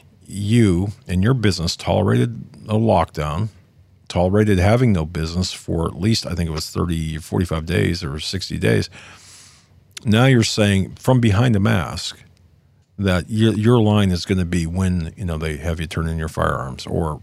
You and your business tolerated a lockdown, tolerated having no business for at least, I think it was thirty, forty-five days or sixty days. Now you're saying from behind a mask that your, your line is going to be when, you know, they have you turn in your firearms or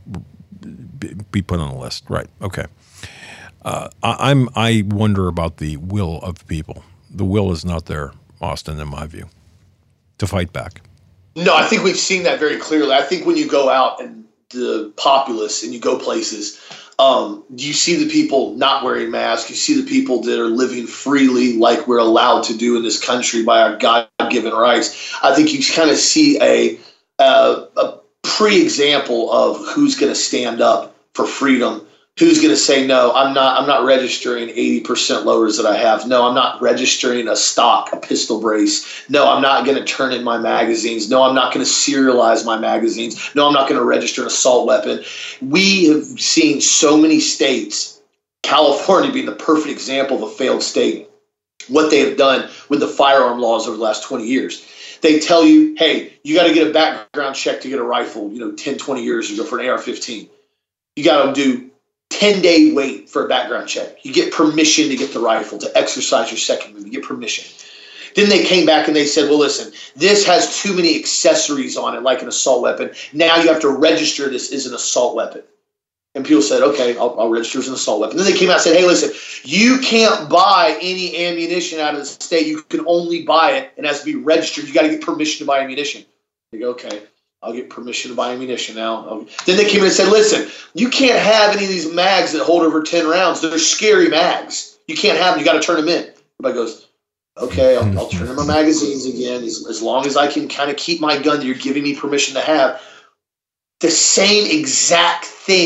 be put on a list. Right. Okay. Uh, I, I'm, I wonder about the will of people. The will is not there, Austin, in my view, to fight back. No, I think we've seen that very clearly. I think when you go out and the populace and you go places, Um, you see the people not wearing masks. You see the people that are living freely like we're allowed to do in this country by our God-given rights. I think you kind of see a, uh, a pre-example of who's going to stand up for freedom, who's going to say, no, I'm not I'm not registering eighty percent lowers that I have. No, I'm not registering a stock, a pistol brace. No, I'm not going to turn in my magazines. No, I'm not going to serialize my magazines. No, I'm not going to register an assault weapon. We have seen so many states, California being the perfect example of a failed state, what they have done with the firearm laws over the last twenty years. They tell you, hey, you got to get a background check to get a rifle, you know, ten, twenty years ago for an A R fifteen. You got to do ten-day wait for a background check. You get permission to get the rifle, to exercise your Second Amendment. You get permission. Then they came back and they said, well, listen, this has too many accessories on it, like an assault weapon. Now you have to register this as an assault weapon. And people said, okay, I'll, I'll register as an assault weapon. Then they came out and said, hey, listen, you can't buy any ammunition out of the state. You can only buy it, and it has to be registered. You got to get permission to buy ammunition. They go, okay. I'll get permission to buy ammunition now. I'll... Then they came in and said, listen, you can't have any of these mags that hold over ten rounds. They're scary mags. You can't have them. You got to turn them in. Everybody goes, okay, I'll, I'll turn in my magazines again as, as long as I can kind of keep my gun that you're giving me permission to have. The same exact thing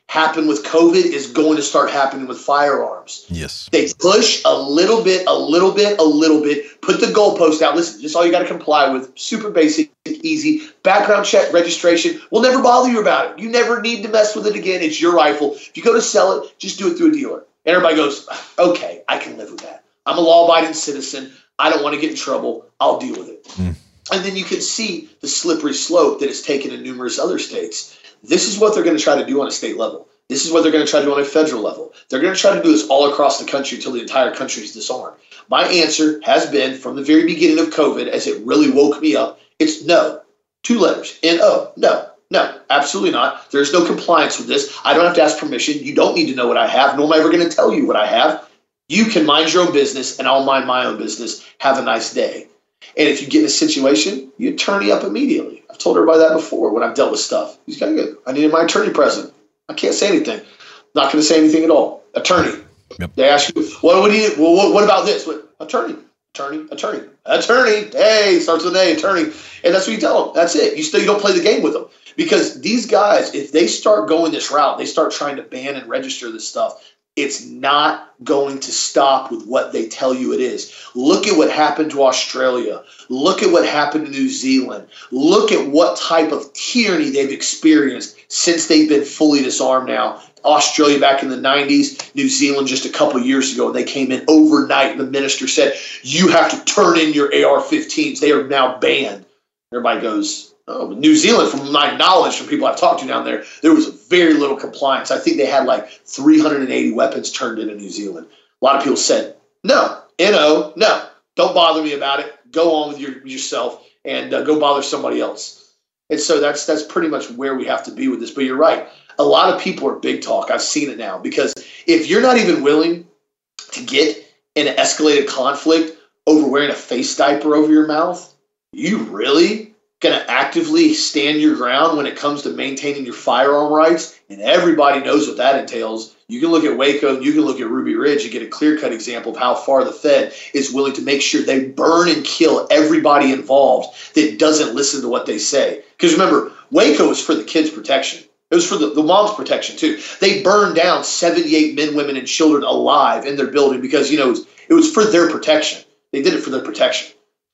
happened with COVID is going to start happening with firearms. Yes. They push a little bit, a little bit, a little bit, put the goalpost out. Listen, just all you got to comply with. Super basic, easy. Background check, registration. We'll never bother you about it. You never need to mess with it again. It's your rifle. If you go to sell it, just do it through a dealer. And everybody goes, okay, I can live with that. I'm a law-abiding citizen. I don't want to get in trouble. I'll deal with it. Mm. And then you can see the slippery slope that it's taken in numerous other states. This is what they're going to try to do on a state level. This is what they're going to try to do on a federal level. They're going to try to do this all across the country until the entire country is disarmed. My answer has been from the very beginning of COVID, as it really woke me up, it's no. Two letters, N O. No, no, absolutely not. There's no compliance with this. I don't have to ask permission. You don't need to know what I have, nor am I ever going to tell you what I have. You can mind your own business, and I'll mind my own business. Have a nice day. And if you get in a situation, you attorney up immediately. I've told everybody that before when I've dealt with stuff. He's got to get, I needed my attorney present. I can't say anything. Not going to say anything at all. Attorney. Yep. They ask you, what would you, well, what, what about this? What, attorney, attorney, attorney, attorney. Hey, starts with an A, attorney. And that's what you tell them. That's it. You still, you don't play the game with them. Because these guys, if they start going this route, they start trying to ban and register this stuff, it's not going to stop with what they tell you it is. Look at what happened to Australia. Look at what happened to New Zealand. Look at what type of tyranny they've experienced since they've been fully disarmed now. Australia back in the nineties, New Zealand just a couple years ago, and they came in overnight, and the minister said, you have to turn in your A R fifteens. They are now banned. Everybody goes, oh, New Zealand, from my knowledge, from people I've talked to down there, there was very little compliance. I think they had like three hundred eighty weapons turned into New Zealand. A lot of people said, no, N O, no, don't bother me about it. Go on with your, yourself and uh, go bother somebody else. And so that's that's pretty much where we have to be with this. But you're right. A lot of people are big talk. I've seen it now. Because if you're not even willing to get in an escalated conflict over wearing a face diaper over your mouth, you really going to actively stand your ground when it comes to maintaining your firearm rights? And everybody knows what that entails. You can look at Waco, you can look at Ruby Ridge and get a clear-cut example of how far the Fed is willing to make sure they burn and kill everybody involved that doesn't listen to what they say. Because remember, Waco was for the kids' protection. It was for the, the mom's protection, too. They burned down seventy-eight men, women, and children alive in their building because, you know, it was, it was for their protection. They did it for their protection.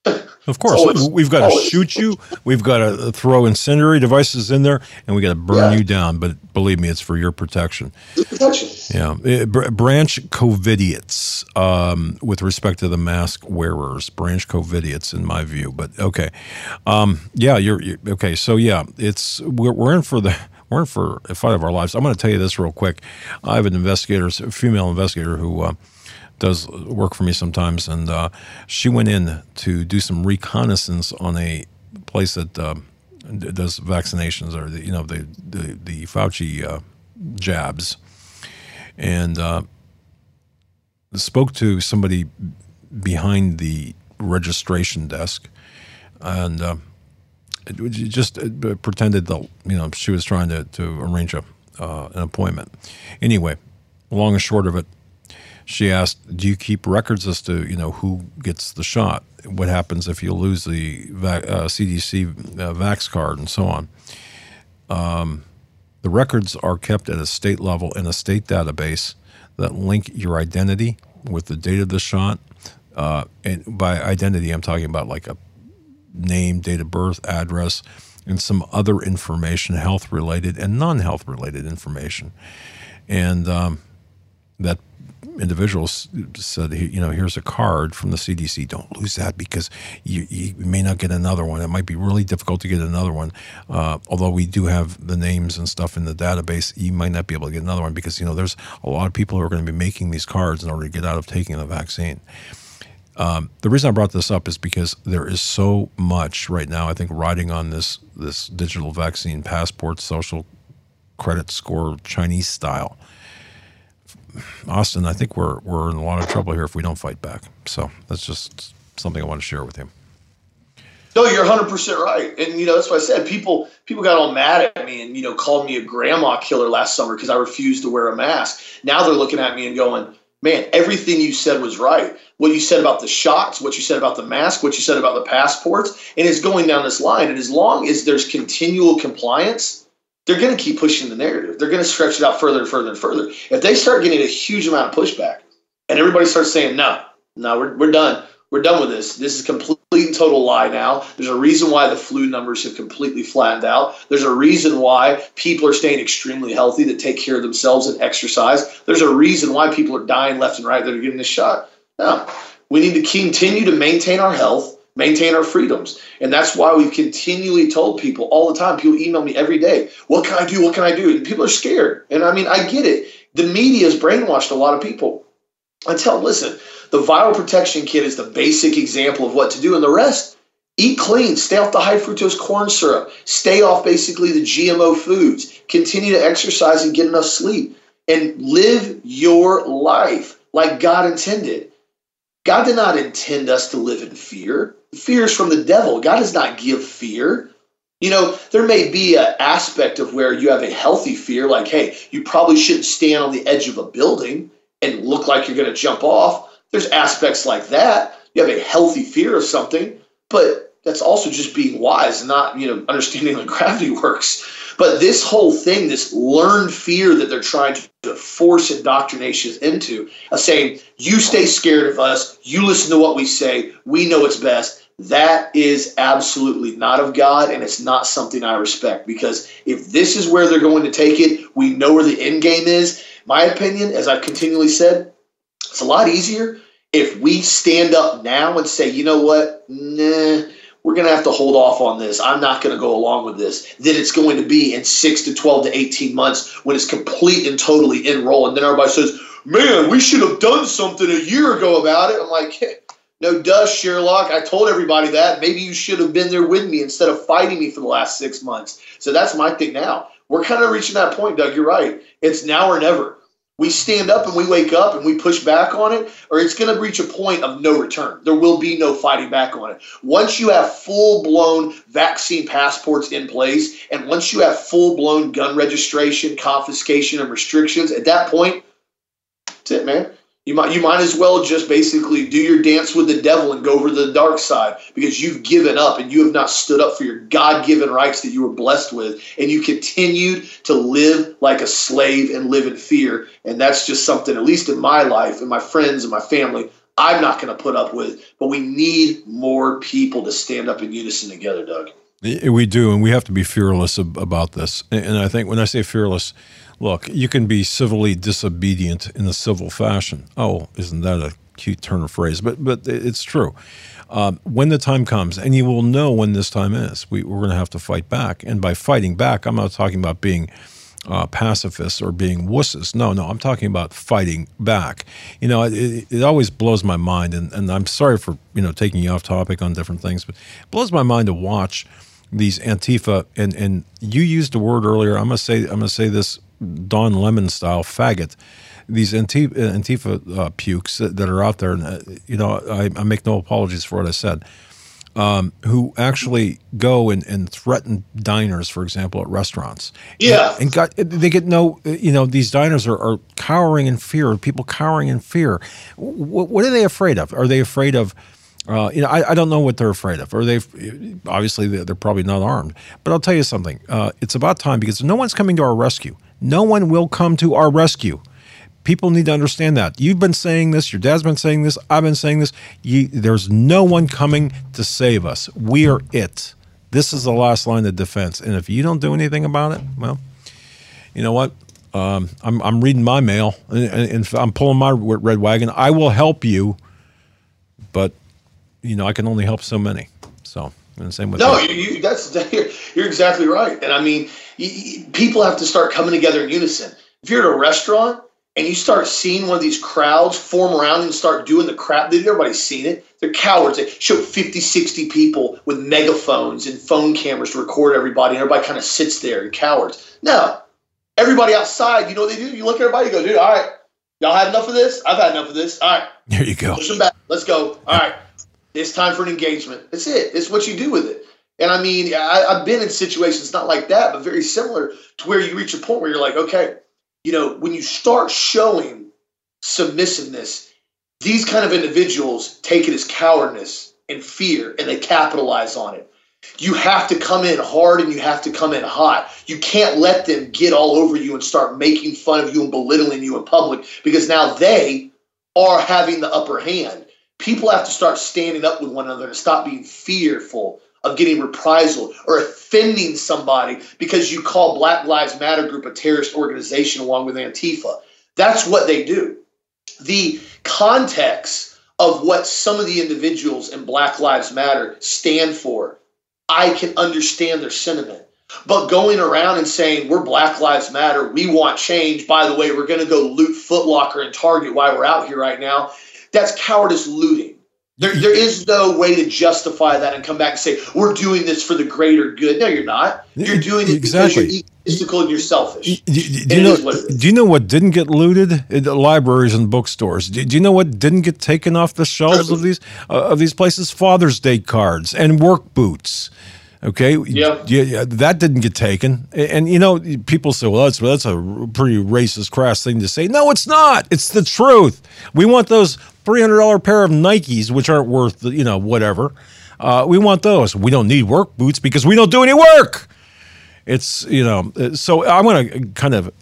Of course, always, we've got always. to shoot you. We've got to throw incendiary devices in there, and we got to burn yeah. you down. But believe me, it's for your protection. Your protection. Yeah. Branch Covidiots, um, with respect to the mask wearers, Branch Covidiots, in my view. But okay, um, yeah, you're, you're okay. So yeah, it's we're, we're in for the. We're in for a fight of our lives. I'm going to tell you this real quick. I have an investigator, a female investigator, who uh, does work for me sometimes, and uh, she went in to do some reconnaissance on a place that uh, does vaccinations, or the, you know, the the, the Fauci uh, jabs, and uh, spoke to somebody behind the registration desk, and. Uh, It just pretended that, you know, she was trying to, to arrange a uh, an appointment. Anyway, long and short of it, she asked, do you keep records as to, you know, who gets the shot? What happens if you lose the vac- uh, C D C uh, Vax card and so on? Um, the records are kept at a state level in a state database that link your identity with the date of the shot. Uh, and by identity, I'm talking about like a name, date of birth, address, and some other information, health-related and non-health-related information. And um, that individual said, you know, here's a card from the C D C. Don't lose that because you, you may not get another one. It might be really difficult to get another one. Uh, although we do have the names and stuff in the database, you might not be able to get another one because, you know, there's a lot of people who are going to be making these cards in order to get out of taking the vaccine. Um, the reason I brought this up is because there is so much right now, I think, riding on this this digital vaccine passport, social credit score, Chinese style. Austin, I think we're we're in a lot of trouble here if we don't fight back. So that's just something I want to share with you. No, you're one hundred percent right. And, you know, that's what I said. People people got all mad at me and, you know, called me a grandma killer last summer because I refused to wear a mask. Now they're looking at me and going, man, everything you said was right. What you said about the shots, what you said about the mask, what you said about the passports, and it's going down this line. And as long as there's continual compliance, they're going to keep pushing the narrative. They're going to stretch it out further and further and further. If they start getting a huge amount of pushback and everybody starts saying, no, no, we're, we're done. We're done with this. This is a complete and total lie now. There's a reason why the flu numbers have completely flattened out. There's a reason why people are staying extremely healthy that take care of themselves and exercise. There's a reason why people are dying left and right that are getting this shot. No, we need to continue to maintain our health, maintain our freedoms. And that's why we've continually told people all the time. People email me every day, what can I do? What can I do? And people are scared. And I mean, I get it. The media has brainwashed a lot of people. I tell them, listen, the viral protection kit is the basic example of what to do. And the rest, eat clean, stay off the high fructose corn syrup, stay off basically the G M O foods, continue to exercise and get enough sleep, and live your life like God intended. God did not intend us to live in fear. Fear is from the devil. God does not give fear. You know, there may be an aspect of where you have a healthy fear, like, hey, you probably shouldn't stand on the edge of a building and look like you're going to jump off. There's aspects like that. You have a healthy fear of something, but that's also just being wise and not, you know, understanding how gravity works. But this whole thing, this learned fear that they're trying to force indoctrinations into, of saying, you stay scared of us, you listen to what we say, we know it's best, that is absolutely not of God, and it's not something I respect. Because if this is where they're going to take it, we know where the end game is. My opinion, as I've continually said, it's a lot easier if we stand up now and say, you know what, nah, we're going to have to hold off on this. I'm not going to go along with this. Then it's going to be in six to twelve to eighteen months when it's complete and totally in roll. And then everybody says, man, we should have done something a year ago about it. I'm like, hey, no duh, Sherlock. I told everybody that. Maybe you should have been there with me instead of fighting me for the last six months. So that's my thing now. We're kind of reaching that point, Doug. You're right. It's now or never. We stand up and we wake up and we push back on it, or it's going to reach a point of no return. There will be no fighting back on it. Once you have full-blown vaccine passports in place, and once you have full-blown gun registration, confiscation, and restrictions, at that point, that's it, man. You might you might as well just basically do your dance with the devil and go over to the dark side, because you've given up and you have not stood up for your God-given rights that you were blessed with, and you continued to live like a slave and live in fear. And that's just something, at least in my life and my friends and my family, I'm not going to put up with. But we need more people to stand up in unison together, Doug. We do, and we have to be fearless about this. And I think when I say fearless, look, you can be civilly disobedient in a civil fashion. Oh, isn't that a cute turn of phrase? But but it's true. Um, when the time comes, and you will know when this time is, we, we're going to have to fight back. And by fighting back, I'm not talking about being uh, pacifists or being wusses. No, no, I'm talking about fighting back. You know, it, it always blows my mind, and, and I'm sorry for, you know, taking you off topic on different things, but it blows my mind to watch these Antifa, and, and you used a word earlier. I'm gonna say I'm gonna say this Don Lemon style, faggot. These Antifa, Antifa uh, pukes that, that are out there, and uh, you know, I, I make no apologies for what I said. Um, who actually go and, and threaten diners, for example, at restaurants. Yeah, and, and got they get no. You know, these diners are, are cowering in fear. People cowering in fear. W- what are they afraid of? Are they afraid of? Uh, you know, I, I don't know what they're afraid of. Or they obviously they're, they're probably not armed. But I'll tell you something. Uh, it's about time, because no one's coming to our rescue. No one will come to our rescue. People need to understand that. You've been saying this. Your dad's been saying this. I've been saying this. You, there's no one coming to save us. We are it. This is the last line of defense. And if you don't do anything about it, well, you know what? Um, I'm, I'm reading my mail, and, and I'm pulling my red wagon. I will help you, but you know, I can only help so many. So, and the same with no, that. you, you, that's you're, you're exactly right. And I mean, you, you, people have to start coming together in unison. If you're at a restaurant and you start seeing one of these crowds form around and start doing the crap, everybody's seen it. They're cowards. They show fifty, sixty people with megaphones and phone cameras to record everybody, and everybody kind of sits there and cowards. No, everybody outside, you know what they do? You look at everybody, you go, dude, all right, y'all had enough of this? I've had enough of this. All right. There you go. Push them back. Let's go. All right. It's time for an engagement. That's it. It's what you do with it. And I mean, I, I've been in situations not like that, but very similar, to where you reach a point where you're like, okay, you know, when you start showing submissiveness, these kind of individuals take it as cowardice and fear, and they capitalize on it. You have to come in hard and you have to come in hot. You can't let them get all over you and start making fun of you and belittling you in public, because now they are having the upper hand. People have to start standing up with one another and stop being fearful of getting reprisal or offending somebody because you call Black Lives Matter group a terrorist organization along with Antifa. That's what they do. The context of what some of the individuals in Black Lives Matter stand for, I can understand their sentiment. But going around and saying, we're Black Lives Matter, we want change, by the way, we're going to go loot Foot Locker and Target while we're out here right now, that's cowardice looting. There, there is no way to justify that and come back and say, we're doing this for the greater good. No, you're not. You're doing it exactly. because you're egotistical and you're selfish. Do, do, do, you know, do you know what didn't get looted? In the libraries and bookstores. Do, do you know what didn't get taken off the shelves of these uh, of these places? Father's Day cards and work boots. Okay, yeah. yeah, that didn't get taken. And, and you know, people say, well, that's that's a pretty racist, crass thing to say. No, it's not. It's the truth. We want those three hundred dollars pair of Nikes, which aren't worth, you know, whatever. Uh, we want those. We don't need work boots because we don't do any work. It's, you know, so I want to kind of,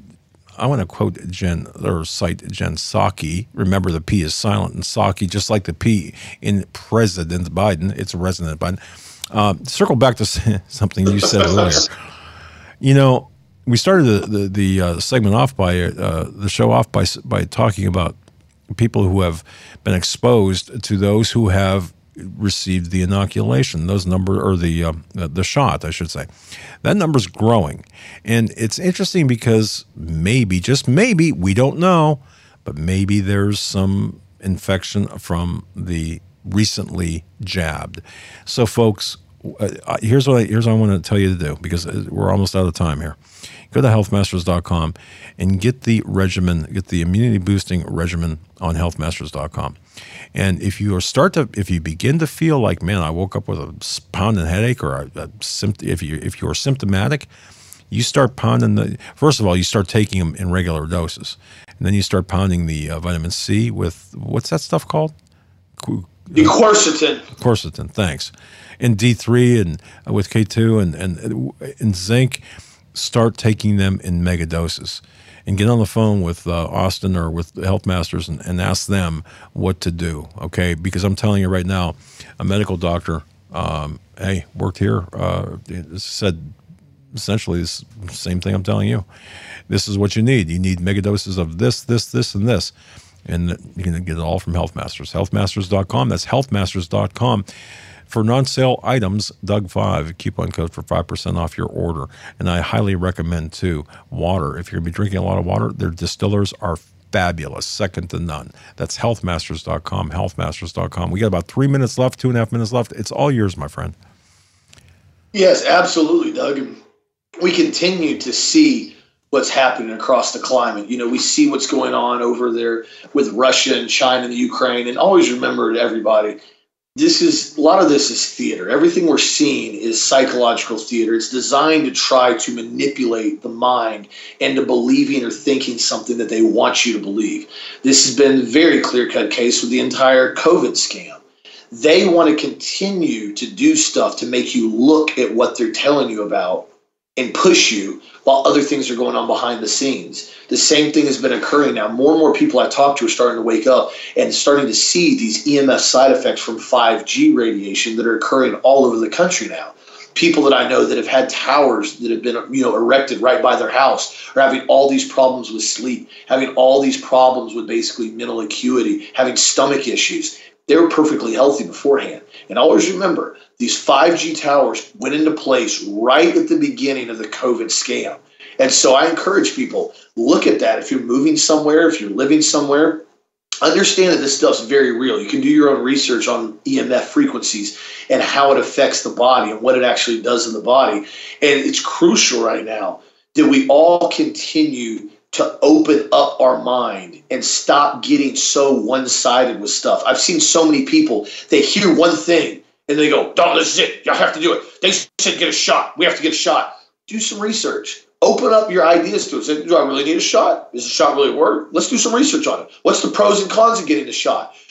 I want to quote Jen, or cite Jen Psaki. Remember, the P is silent in Psaki, just like the P in President Biden. It's President Biden. Uh, circle back to something you said earlier. You know, we started the the, the uh, segment off by uh, the show off by by talking about people who have been exposed to those who have received the inoculation. Those number or the uh, the shot, I should say. That number's growing, and it's interesting because maybe, just maybe, we don't know, but maybe there's some infection from the recently jabbed. So, folks, uh, here's what I, here's what I want to tell you to do, because we're almost out of time here. Go to health masters dot com and get the regimen, get the immunity boosting regimen on health masters dot com. And if you are start to, if you begin to feel like, man, I woke up with a pounding headache, or a, a symptom, if you if you are symptomatic, you start pounding the. First of all, you start taking them in regular doses, and then you start pounding the uh, vitamin C with, what's that stuff called? The quercetin. Quercetin, thanks. And D three and uh, with K two and, and and zinc, start taking them in mega doses. And get on the phone with uh, Austin or with Health Masters and, and ask them what to do, okay? Because I'm telling you right now, a medical doctor, um, hey, worked here, uh, said essentially the same thing I'm telling you. This is what you need. You need mega doses of this, this, this, and this. And you can get it all from Health Masters. health masters dot com. That's health masters dot com. For non-sale items, Doug five, coupon code for five percent off your order. And I highly recommend, too, water. If you're going to be drinking a lot of water, their distillers are fabulous, second to none. That's health masters dot com, health masters dot com. We got about three minutes left, two and a half minutes left. It's all yours, my friend. Yes, absolutely, Doug. And we continue to see what's happening across the climate. You know, we see what's going on over there with Russia and China and the Ukraine. And always remember to everybody, this is a lot of this is theater. Everything we're seeing is psychological theater. It's designed to try to manipulate the mind into believing or thinking something that they want you to believe. This has been a very clear-cut case with the entire COVID scam. They want to continue to do stuff to make you look at what they're telling you about and push you while other things are going on behind the scenes. The same thing has been occurring now. More and more people I talk to are starting to wake up and starting to see these E M F side effects from five G radiation that are occurring all over the country now. People that I know that have had towers that have been, you know, erected right by their house are having all these problems with sleep, having all these problems with basically mental acuity, having stomach issues. They were perfectly healthy beforehand. And always remember, these five G towers went into place right at the beginning of the COVID scam. And so I encourage people, look at that. If you're moving somewhere, if you're living somewhere, understand that this stuff's very real. You can do your own research on E M F frequencies and how it affects the body and what it actually does in the body. And it's crucial right now that we all continue to open up our mind and stop getting so one-sided with stuff. I've seen so many people, they hear one thing and they go, "Don't, this is it. You have to do it. They said get a shot. We have to get a shot." Do some research. Open up your ideas to it. Say, do I really need a shot? Does a shot really work? Let's do some research on it. What's the pros and cons of getting the shot?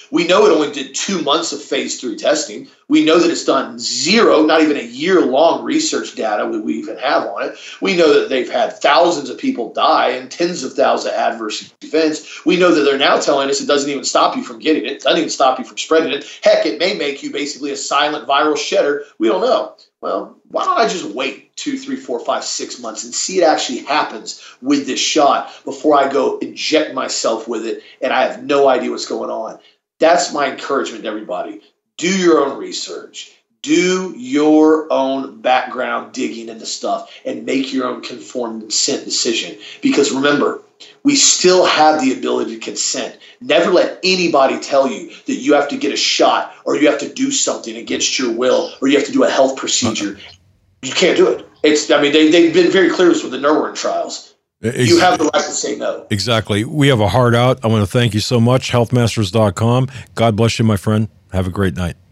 We know it only did two months of phase three testing. We know that it's done zero, not even a year-long research data that we even have on it. We know that they've had thousands of people die and tens of thousands of adverse events. We know that they're now telling us it doesn't even stop you from getting it. It doesn't even stop you from spreading it. Heck, it may make you basically a silent viral shedder. We don't know. Well, why don't I just wait two, three, four, five, six months and see it actually happens with this shot before I go inject myself with it and I have no idea what's going on? That's my encouragement to everybody. Do your own research. Do your own background digging into stuff and make your own informed consent decision. Because remember, we still have the ability to consent. Never let anybody tell you that you have to get a shot or you have to do something against your will or you have to do a health procedure. You can't do it. It's, I mean, they, they've been very clear with the Nuremberg trials. You have the right to say no. Exactly. We have a heart out. I want to thank you so much. health masters dot com. God bless you, my friend. Have a great night.